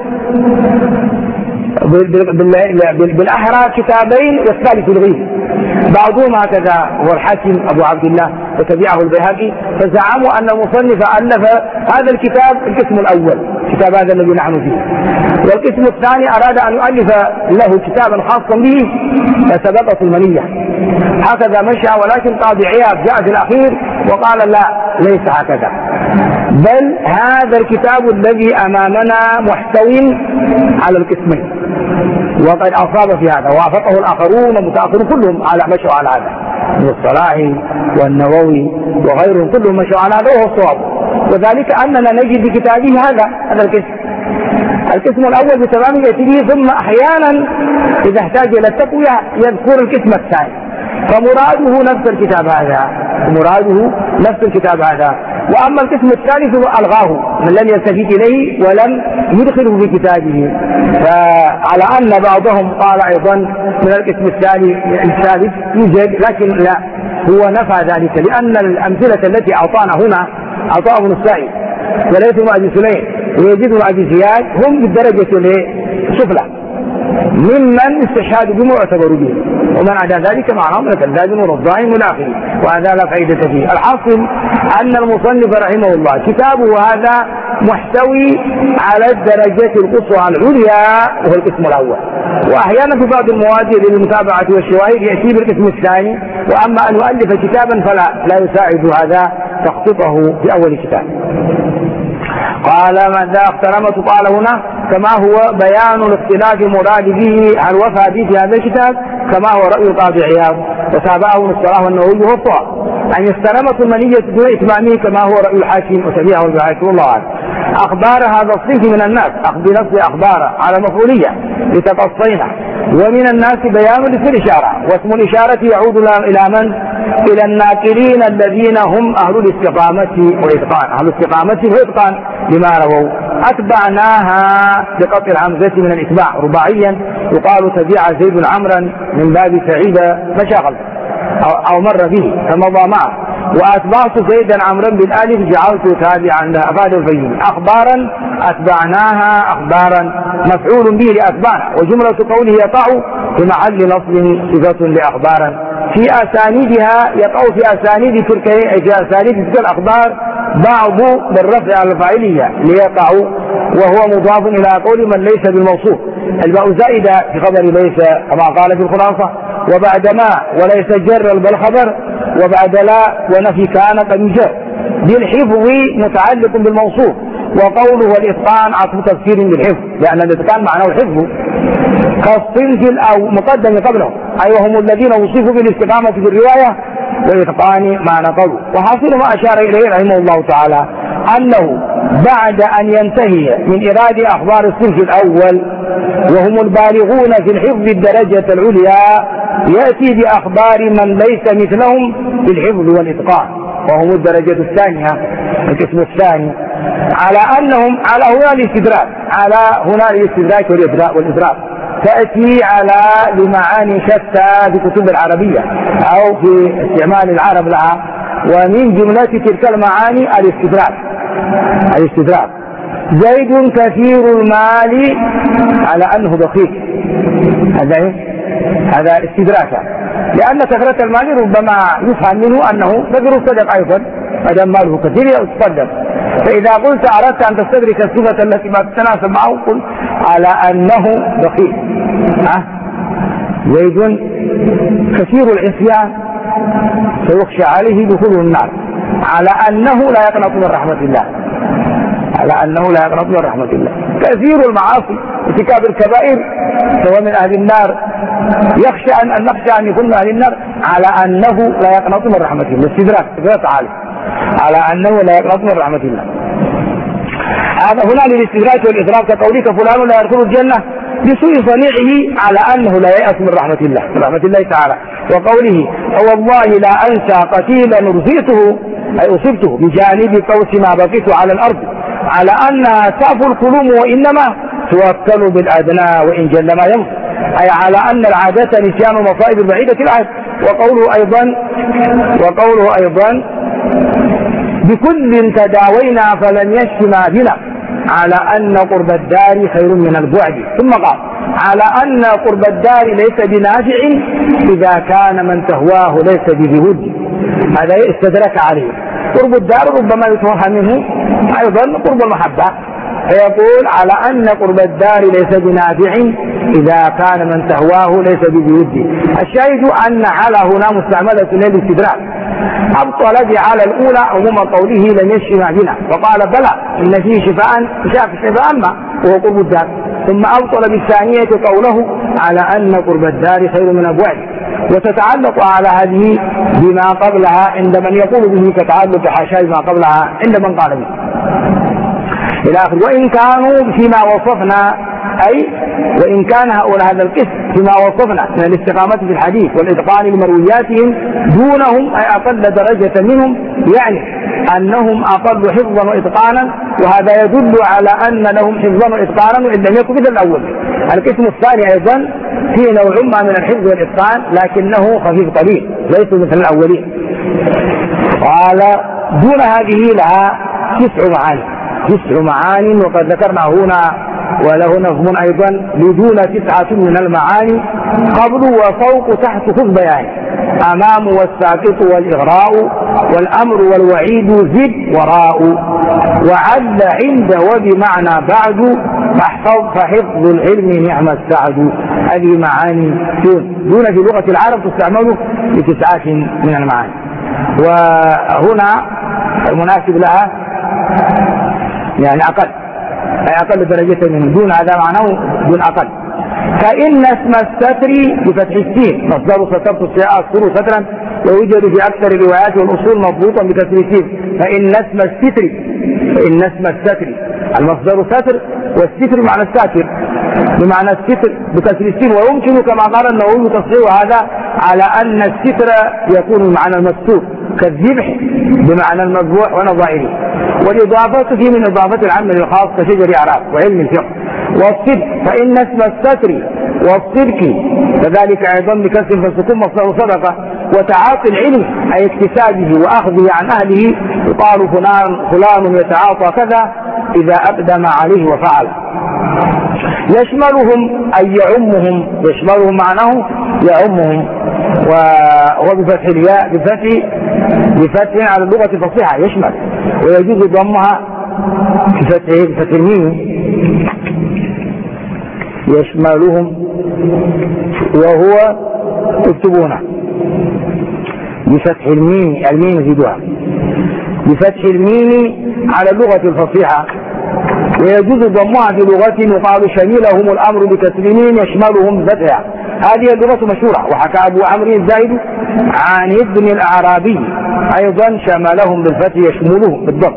بالأحرى كتابين والثالث الغيب. بعضهم هكذا هو الحاكم أبو عبد الله وتبعه البيهقي، فزعموا أن المصنف ألف هذا الكتاب القسم الأول كتاب هذا الذي نحن فيه. والقسم الثاني أراد أن يؤلف له كتابا خاصا به فسبقته المنية، هكذا مشى. ولكن قاضي عياض جاء في الأخير وقال لا، ليس هكذا، بل هذا الكتاب الذي أمامنا محتوي على القسمين، وقد أصاب في هذا وافقه الآخرون والمتأخرون كلهم على مشوا على هذا، ابن الصلاحي والنووي وغيرهم كلهم مشوا على هذا وهو الصواب. وذلك أننا نجد في كتابه هذا هذا القسم القسم الأول بتمام يأتي به، ثم أحيانا إذا احتاج إلى التقوية يذكر القسم الثاني، فمراده نفس الكتاب هذا مراده نفس الكتاب هذا. وأما القسم الثالث ألغاه من لم يلتفت إليه ولم يدخله في كتابه. فعلى أن بعضهم قال أيضا من القسم الثالث يوجد، لكن لا، هو نفى ذلك، لأن الأمثلة التي أعطانا هنا عطاء بن السائب وليث بن أبي سليم ويزيد بن أبي زياد هم بالدرجة السفلى ممن استشهادوا بما اعتبروا به، ومن عدا ذلك معناهم لكذاب ورضاع والآخر، وهذا لا فائدة فيه. الحاصل أن المصنف رحمه الله كتابه هذا محتوي على الدرجة القصوى العليا وهو القسم الأول، وأحيانا في بعض المواد للمتابعة والشواهد يأتي بالقسم الثاني، وأما أن يؤلف كتابا فلا لا يساعد هذا تخطيطه في أول كتاب. قال ماذا اقترمت؟ قال هنا كما هو بيان الاختلاف مراد به هل وفى به في هذا الكتاب كما هو رأي القاضي عياض وتابعه ابن الصلاح والنووي وهو الصواب، أن يستلمت المنية دون إتمامه كما هو رأي الحاكم وتبعه الحاكم الله عنه. أخبار هذا الصنف من الناس أخذ نفس أخبار على مفعولية لتقصينا، ومن الناس بيان لاسم الإشارة، واسم الإشارة يعود إلى من؟ إلى الناقلين الذين هم أهل الاستقامة والإتقان، أهل الاستقامة والإتقان لما رووا. أتبعناها بقطع الهمزة من الإتباع رباعيا يقال تبع زيد عمرا من باب سعيد فشغل أو, أو مر به فمضى معه، وأتبعت زيدا عمرا بالآلف جعلت تابعا أفاد الفيل. أخبارا أتبعناها أخبارا مفعول به لأتبعنا، وجملة قوله يقع في محل نصب صفة لأخبارا. في أسانيدها يقع في أسانيد تلك في أسانيد تلك الأخبار بعض بالرفع على الفاعلية ليقع، وهو مضاف إلى قول من ليس بالموصوف، الباء زائدة في خبر ليس كما قال في الخلاصة، وبعد ما وليس جر بل خبر، وبعد لا ونفي كان قد جر. بالحفظ متعلق بالموصوف، وقوله والإتقان عطف تفسير بالحفظ، لأن الإتقان معناه الحفظ كالصنف أو مقدم قبله، أي وهم الذين وصفوا بالاستقامة في الرواية والإتقان ما نقلوا. وحاصل ما أشار إليه رحمه الله تعالى أنه بعد أن ينتهي من إرادة أخبار الصنف الأول وهم البالغون في الحفظ الدرجة العليا يأتي بأخبار من ليس مثلهم في الحفظ والإتقان وهم الدرجة الثانية القسم الثاني، على أنهم على هنا الاستدراك على هنا الاستدراك والإدراك والإدراك تأتي على لمعاني شتى في كتب العربية أو في استعمال العرب لها، ومن جملة تلك المعاني الاستدراك الاستدراك زيد كثير المال على أنه دقيق، هذا هذا استدراك، لأن كثرة المال ربما يفهم منه أنه كثير الصدق أيضا أدم ماله كثير يتصدق. فإذا قلت أردت أن تستدرك الصفة التي ما تتناسب معه قل على أنه دقيق. أه؟ زيد كثير العصيان فيخشى عليه دخول النار، على أنه لا يقنط من رحمة الله، على أنه لا يقنط من رحمة الله. كثير المعاصي ارتكاب الكبائر فهو من أهل النار، يخشى أن نخشى أن يكون من أهل النار على أنه لا يقنط من رحمة الله. استدراك تعالى على أنه لا يقنط من رحمة الله. هذا هنا للاستدراك والإدراك كقولك فلان لا يدخل الجنة بسوء صنيعه على أنه لا يأس من رحمة الله من رحمة الله تعالى، وقوله والله لا أنسى قتيلا رزقته أي أصبته بجانب قوس ما بقيت على الأرض، على أنها تعفو القلوم وإنما توكل بالأدنى وإن جل ما يمضي، أي على أن العادة نسيان المصائب البعيدة العهد. وقوله أيضا وقوله أيضا بكل تداوينا فلن يشف ما بنا، على أن قرب الدار خير من البعد. ثم قال على أن قرب الدار ليس بنافع إذا كان من تهواه ليس بذهود، هذا استدرك عليه. قرب الدار ربما يتوهم منه أيضا قرب المحبة، فيقول على أن قرب الدار ليس بنافع إذا كان من تهواه ليس بودي. الشاهد أن على هنا مستعملة للاستدراك، أبطل على الأولى عموم قوله لم يشفي معدنا، وقال بلى إن فيه شفاء شاف الشفاء أما وهو قرب الدار، ثم أبطل بالثانية قوله على أن قرب الدار خير من أبواب، وتتعلق على هذه بما قبلها عند من يقول به كتعلق حاشا بما قبلها عند من قال به إلى آخر. وإن كانوا فيما وصفنا، أي وإن كان هؤلاء هذا القسم فيما وصفنا من الاستقامة في الحديث والإتقان لمروياتهم دونهم أي أقل درجة منهم، يعني أنهم أقل حفظا وإتقانا، وهذا يدل على أن لهم حفظا وإتقانا وإن لم يكن مثل الأول. القسم الثاني أيضا فيه نوع ما من الحفظ والإتقان لكنه خفيف قليل ليس مثل الأولين. قال دون هذه لها تسع معاني، تسع معاني وقد ذكرنا هنا وله نظم أيضا لدون تسعة من المعاني قبل وفوق تحت خذ بيان، أمام والساقط والإغراء والأمر والوعيد زد وراء، وعد عند وبمعنى بعد فاحفظ فحفظ العلم نعم السعد. هذه معاني دون دون في لغة العرب تستعمل لتسعة من المعاني، وهنا المناسب لها يعني أقل، أي أقل درجة من دون، هذا معناه دون أقل. فإن اسم الستر بفتح السين مصدر سترت السياء السر سترا، ويوجد في أكثر الروايات والأصول مضبوطا بكسر السين. فإن اسم الستر فإن اسم الستر المصدر ستر، والستر معنى الساتر بمعنى الستر بكسر السين، ويمكن كما قال النووي تصحيح هذا على أن الستر يكون بمعنى المستور كالذبح بمعنى المذبوح ونظائره، والإضافة فيه من إضافة العام للخاص كشجر أعراف وعلم الفقه. والصدق فإن اسم الستر والصدق كذلك أيضا بكسر فالسكون مصدر صدقة، وتعاطي العلم أي اكتسابه وأخذه عن أهله، يقال فلان فلان يتعاطى كذا إذا أقدم عليه وفعل. يشملهم أي يعمهم، يشملهم معناه يعمهم، وبفتح الياء بفتح بفتح على اللغة الفصيحة يشمل، ويجوز ضمها بفتح بفتح الميم يشملهم، وهو تكتبونه بفتح الميم، الميم زيدوها بفتح الميم على اللغة الفصيحة، ويجوز ضمها في لغة وقال شملهم الأمر بتسليمين يشملهم بفتحها. هذه اللغة مشهورة، وحكى أبو عمرو الزايد عن ابن الأعرابي أيضا شملهم بالفتح يشملهم بالضم.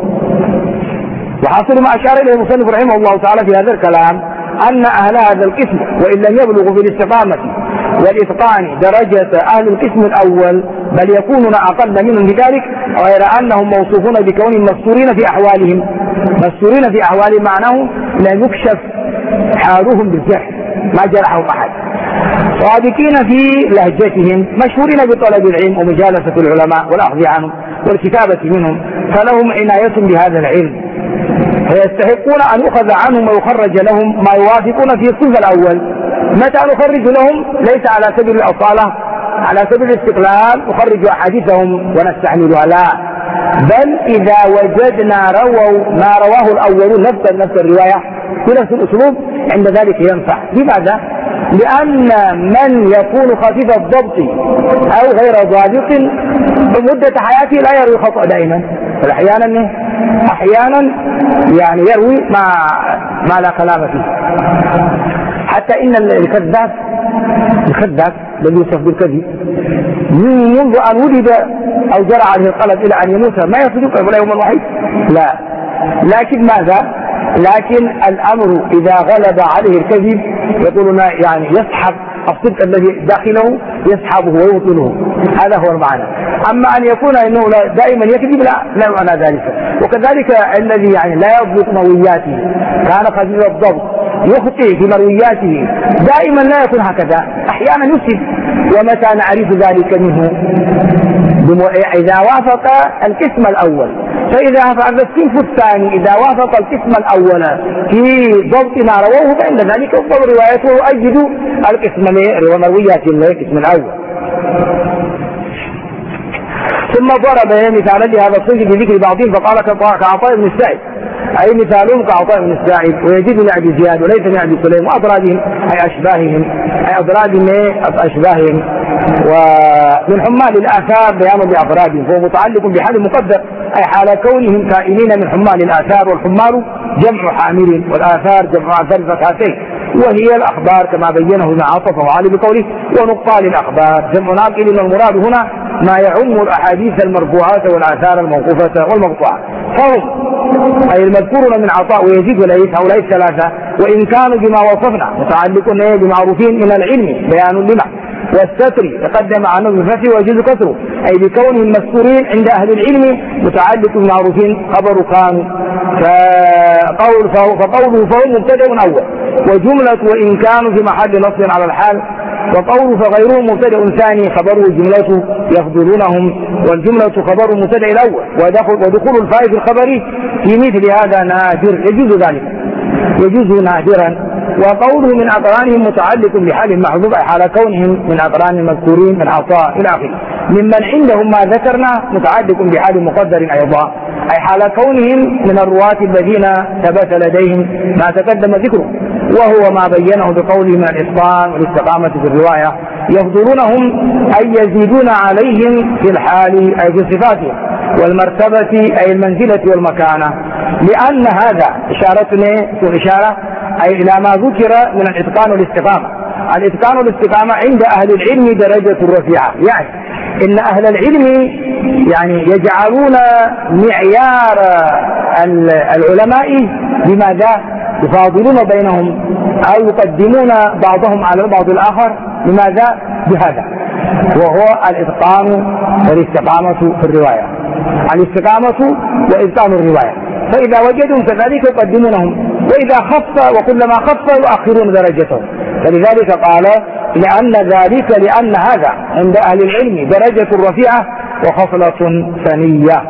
وحاصل ما أشار إليه المصنف رحمه الله تعالى في هذا الكلام أن أهل هذا القسم وإن لم يبلغوا في الاستقامة والإتقان درجة أهل القسم الأول بل يكونون أقل منهم بذلك، غير أنهم موصوفون بكونهم مستورين في أحوالهم، مستورين في أحوالهم معناه لا يكشف حالهم بالجهل ما جرحهم أحد، صادقين في لهجتهم، مشهورين بطلب العلم ومجالسة العلماء والأخذ عنهم والكتابة منهم، فلهم عناية بهذا العلم، فيستحقون أن يؤخذ عنهم ويخرج لهم ما يوافقون في الصنف الأول. متى نخرج لهم؟ ليس على سبيل الأصالة، على سبيل الاستقلال نخرج أحاديثهم ونستعملها، لا، بل إذا وجدنا رووا ما رواه الأولون نفس نفس الرواية بنفس الأسلوب عند ذلك ينفع. لماذا؟ لأن من يكون خفيف الضبط أو غير ضابط بمدة حياته لا يروي خطأ دائما، فأحيانا أحيانا يعني يروي ما ما لا كلام فيه. حتى إن الكذاب الكذاب الذي يوصف بالكذب منذ أن ولد أو جرى عليه القلب إلى أن يموت ما يصدق ولا يوم الوحيد، لا، لكن ماذا؟ لكن الأمر إذا غلب عليه الكذب يقولون يعني يسحب الصدق الذي داخله يسحبه ويبطله، هذا هو المعنى. أما أن يكون إنه دائما يكذب لا لا معنى ذلك. وكذلك الذي يعني لا يضبط مروياته كان خفيف الضبط يخطئ في مروياته دائما لا يكون هكذا، أحيانا يفسد. ومتى نعرف ذلك منه؟ إذا وافق القسم الأول، فإذا فعل الصنف الثاني إذا وافق القسم الأول في ضبط ما رواه فإن ذلك أفضل روايته يؤيد القسم مرويات القسم الأول. ثم ضرب مثالا لهذا الصنف بذكر بعضهم فقال كعطاء بن السائب أي مثالهم كعطاء بن السائب ويزيد بن أبي زياد وليس بن أبي سليم وأضرابهم أي أشباههم أي أضرابهم أشباههم. ومن حمال الآثار بيان بأضرابهم فهو متعلق بحال مقدر أي حال كونهم كائنين من حمال الآثار، والحمال جمع حامل والآثار جمع آثار فتحتين، وهي الأخبار كما بينه ابن عاصف وعلي بقوله ونقال الأخبار جمع ناقل. المراد هنا ما يعم الأحاديث المرفوعات والآثار الموقوفة والمقطوعة. فهم أي المذكورون من عطاء ويزيد وليس هؤلاء الثلاثة وإن كانوا بما وصفنا متعلقون بمعروفين من العلم بيان لما والستر تقدم عنه بالفتح ويجوز كسره أي بكونهم مذكورين عند أهل العلم متعلق بمعروفين خبر كانوا فقول فقوله فهو مبتدأ أول وجملة وإن كانوا في محل نصب على الحال، وقوله فغيرهم مبتدأ ثاني خبره جملته يفضلونهم والجملة خبر مبتدأ الأول ودخول الفاء في الخبر في مثل هذا نادر يجوز ذلك يجوز نادرا. وقوله من أقرانهم متعلق بحال محذوف أي حال كونهم من أقران المذكورين من عطاء إلى آخره. ممن عندهم ما ذكرنا متعلق بحال مقدر أيضا أي حال كونهم من الرواة الذين ثبت لديهم ما تقدم ذكره، وهو ما بينه بقوله من الإتقان والاستقامة في الرواية يفضلونهم أي يزيدون عليهم في الحال أي في صفاتهم والمرتبة أي المنزلة والمكانة، لأن هذا إشارتنا إشارة أي إلى ما ذكر من الإتقان والاستقامة. الإتقان والاستقامة عند أهل العلم درجة رفيعة، يعني إن أهل العلم يعني يجعلون معيار العلماء بماذا يفاضلون بينهم أو يقدمون بعضهم على البعض الآخر بماذا بهذا، وهو الإتقان والاستقامة في الرواية، الاستقامة وإتقان الرواية. فإذا وجدهم كذلك يقدمونهم وإذا خف وكلما خف يؤخرون درجتهم. فلذلك قال لأن ذلك لأن هذا عند أهل العلم درجة رفيعة وخصلة ثنية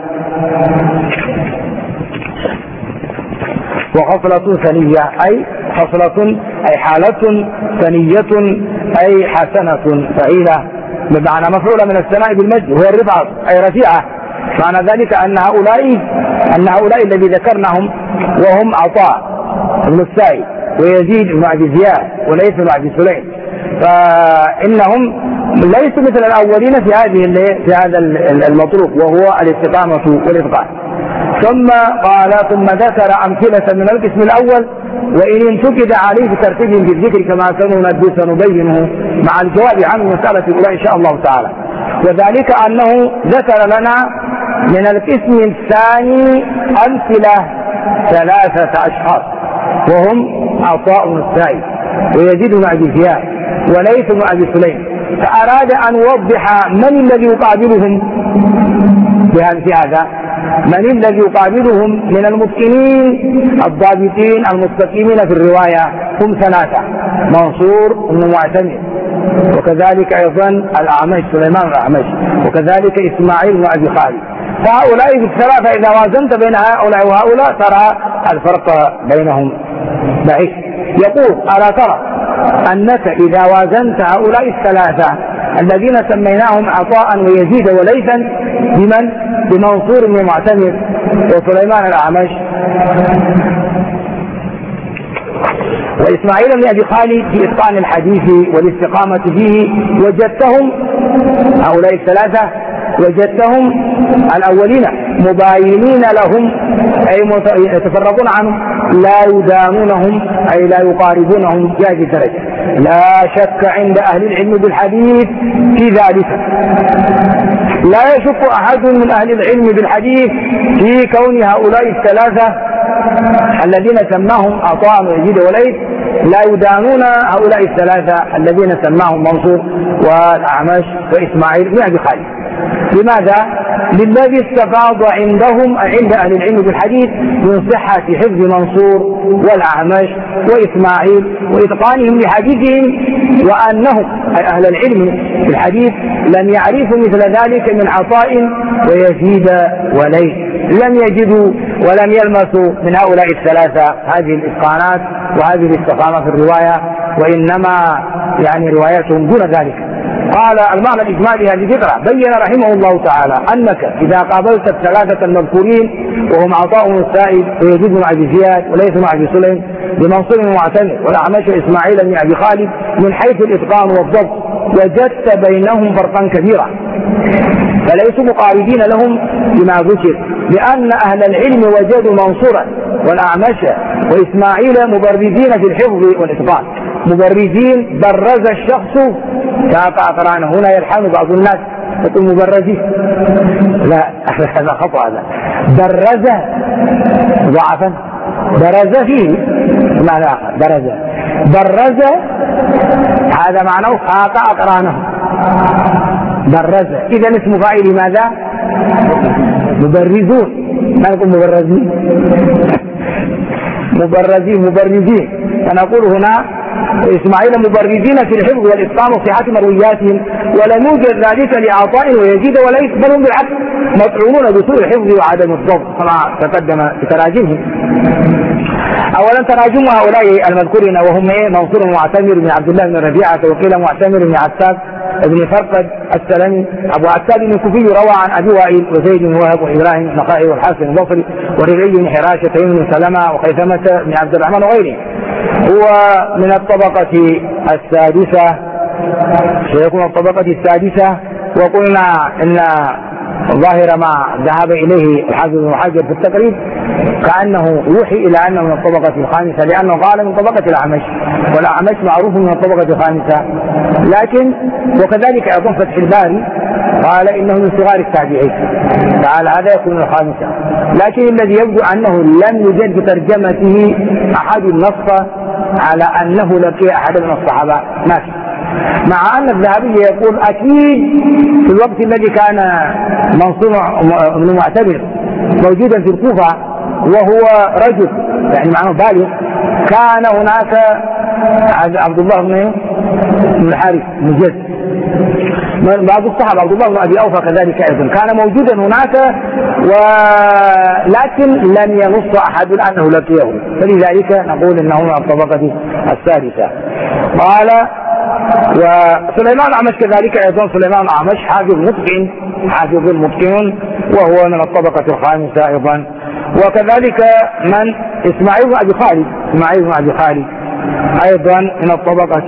وخصلة ثنية أي خصلة أي حالة ثنية أي حسنة فعيلة بمعنى مفعولة من الثناء بالمجد وهي الرفعة أي رفيعة. معنى ذلك أن هؤلاء أن هؤلاء الذي ذكرناهم وهم عطاء بن السائب ويزيد بن أبي زياد وليس بن أبي سليم فإنهم ليسوا مثل الأولين في هذه في هذا المطلوب وهو الاستقامة والإتقان. ثم قال ثم ذكر أمثلة من القسم الأول وإن انتقد عليه بترتيب في الذكر كما سننبه سنبينه مع الجواب عن مسألة الأولى إن شاء الله تعالى. وذلك أنه ذكر لنا من القسم الثاني أمثلة ثلاثة أشخاص وهم عطاء بن السائب ويزيد بن أبي زياد وليس بن أبي سليم، فأراد أن يوضح من الذي يقابلهم في هذا من الذي يقابلهم من المتقنين الضابطين المستقيمين في الرواية هم ثلاثة منصور بن معتمر وكذلك أيضا الأعمش سليمان الأعمش وكذلك إسماعيل بن أبي خالد. فهؤلاء الثلاثة إذا وازنت بين هؤلاء وهؤلاء ترى الفرق بينهم بعيد. يقول ألا ترى أنك إذا وازنت هؤلاء الثلاثة الذين سميناهم عطاء ويزيد وليثا بمن بمنصور بن معتمر وسليمان الأعمش وإسماعيل بن أبي خالد في إتقان الحديث والاستقامة فيه وجدتهم هؤلاء الثلاثة وجدتهم الأولين مباينين لهم أي يتفرقون عنهم لا يدانونهم أي لا يقاربونهم جاهز الدرجة. لا شك عند أهل العلم بالحديث في ذلك، لا يشك أحد من أهل العلم بالحديث في كون هؤلاء الثلاثة الذين سماهم عطاء ويزيد وليث لا يدانون هؤلاء الثلاثة الذين سماهم منصور والأعمش وإسماعيل بن أبي خالد. لماذا؟ للذي استفاض عندهم عند أهل العلم بالحديث من صحة حفظ منصور والأعمش وإسماعيل وإتقانهم لحديثهم، وأنهم أي أهل العلم بالحديث لم يعرفوا مثل ذلك من عطاء ويزيد وليث، لم يجدوا ولم يلمسوا من هؤلاء الثلاثة هذه الإتقانات وهذه الاستقامة في الرواية، وإنما يعني رواياتهم دون ذلك. قال المعنى الإجمالي هذه ذكرى. بين رحمه الله تعالى أنك إذا قابلت الثلاثة المذكورين وهم عطاء السائب ويزيد بن أبي زياد وليث بن أبي سليم بمنصور معتمر والأعمش إسماعيل بن أبي خالد من حيث الإتقان والضبط وجدت بينهم فرقا كبيرا، فليسوا مقاربين لهم بما ذكر، لأن أهل العلم وجدوا منصورا والأعمش وإسماعيل مبرزين في الحفظ والإتقان، مبرزين برز الشخص كاقع قرانه. هنا يلحن بعض الناس يقول مبرزين، لا هذا خطأ، هذا برز ضعفا، برز فيه معنى آخر، برز برز هذا معناه خاطأ قرانه، برز. إذا اسم فاعل ماذا؟ مبرزون، ما نقول مبرزين مبرزين مبرزين. فنقول هنا إسماعيل مبرزين في الحفظ والإتقان وصحة مروياتهم، ولم يوجد ذلك لعطاء ويزيد ولا يقبلهم بالعكس، مطعونون بسوء الحفظ وعدم الضبط كما تقدم في تراجمهم. أولا تراجم هؤلاء المذكورين وهم منصور معتمر بن عبد الله بن ربيعة وقيل معتمر بن عتاب بن فرقد السلمي. أبو عتاب الكوفي روى عن أبي وائل وزيد بن وهب وإبراهيم النخعي والحسن البصري وربيع بن حراشة بن سلمة وخيثمة بن عبد الرحمن وغيره. هو من الطبقة السادسة، سيكون الطبقة السادسة. وقلنا إن ظاهر ما ذهب إليه الحافظ بن حجر في التقريب كأنه يوحي إلى أنه من الطبقة الخامسة، لأنه قال من طبقة الأعمش، والأعمش معروف من الطبقة الخامسة. لكن وكذلك أيضا فتح الباري قال إنه من صغار التابعين، تعالى هذا يكون الخامسة. لكن الذي يبدو أنه لم يوجد بترجمته أحد نص على أنه لقي أحد من الصحابة، ما في، مع أن الذهبي يقول أكيد في الوقت الذي كان منصور بن معتمر موجودا في الكوفة وهو رجل يعني معناه بالغ، كان هناك عبد الله بن الحارث مجد، بعض الصحابة عبد الله بن أبي أوفى كذلك أيضا كان موجودا هناك، ولكن لم ينص أحد أنه لقيه، فلذلك نقول إنه من الطبقة السادسة. قال وسليمان الأعمش كذلك أيضا، سليمان الأعمش حافظ متقن، حافظ متقن وهو من الطبقة الخامسة أيضا. وكذلك من إسماعيل بن أبي خالد، إسماعيل بن أبي خالد أيضا من الطبقة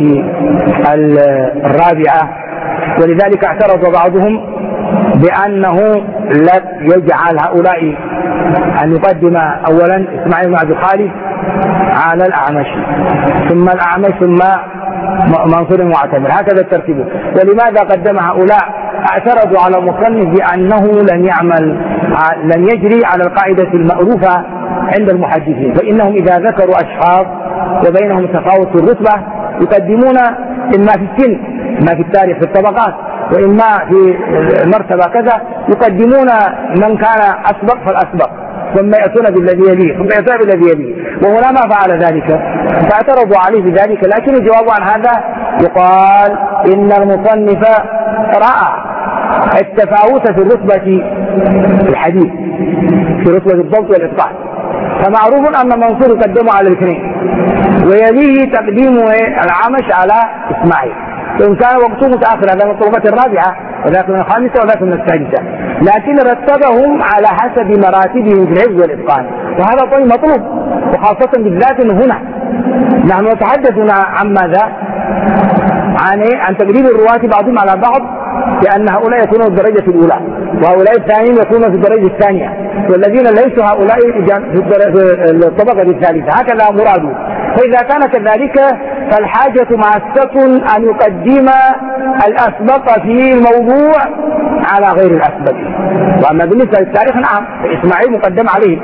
الرابعة. ولذلك اعترض بعضهم بأنه لا يجعل هؤلاء أن يقدم أولا إسماعيل بن أبي خالد على الأعمش ثم الأعمش ثم منصور المعتمر، هكذا الترتيب. ولماذا قدم هؤلاء؟ اعترضوا على المصنف بأنه لم يعمل لم يجري على القاعدة المألوفة عند المحدثين، فإنهم إذا ذكروا أشخاص وبينهم تفاوت الرتبة يقدمون إما في السن ما في التاريخ في الطبقات، وإما في المرتبة كذا يقدمون من كان أسبق فالأسبق ثم يأتون بالذي يليه ثم يأتون بالذي يليه، وهنا ما فعل ذلك فاعترضوا عليه بذلك. لكن الجواب عن هذا يقال إن المصنف رأى التفاوت في الرتبة في الحديث في رتبة الضبط والإتقان، فمعروف أن منصور يقدم على الاثنين ويليه تقديم الأعمش على إسماعيل، وإن كان وقته متأخر هذا من الطبقة الرابعة وذاك من الخامسة وذاك من السادسة، لكن رتبهم على حسب مراتبهم في الحفظ والإتقان، وهذا طيب مطلوب، وخاصة بالذات هنا نحن نتحدث عن ماذا؟ عن عن تقديم الرواة بعضهم على بعض، لأن هؤلاء يكونون في الدرجة الأولى وهؤلاء الثانيين يكونون في الدرجة الثانية، والذين ليسوا هؤلاء في الطبقة الثالثة، هكذا مراده. فإذا كان كذلك فالحاجة ماسة أن يقدم الأسبق في الموضوع على غير الأسبق. وأما بالنسبة للتاريخ نعم إسماعيل مقدم عليه،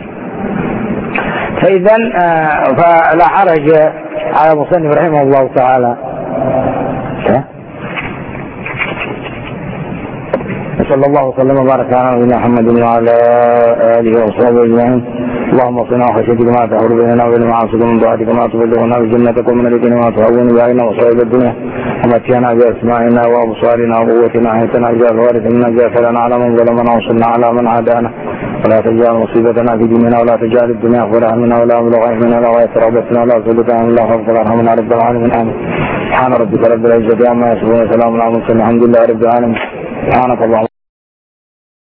فإذا فلا حرج على المصنف رحمه الله تعالى. صلى الله وسلم وبارك على نبينا محمد وعلى آله وصحبه أجمعين. اللهم صلنا وخشيتك ما تحول بيننا وبين معاصيك ومن طاعتك ما تبلغنا بجنتك ومن اليقين ما تهون بنا مصائب الدنيا ومتعنا بأسماعنا وأبصارنا وقوتنا حيثنا جاء الوارث منا جاء فلنا على من ظلمنا وصلنا على من عادانا ولا تجعل مصيبتنا في ديننا ولا تجعل الدنيا أكبر همنا ولا مبلغ علمنا ولا غاية رغبتنا ولا سلطة عن الله فاغفر ارحمنا رب العالمين آمين. سبحان ربك رب العزة عما يصفون وسلام على المرسلين الحمد لله رب العالمين. سبحانك اللهم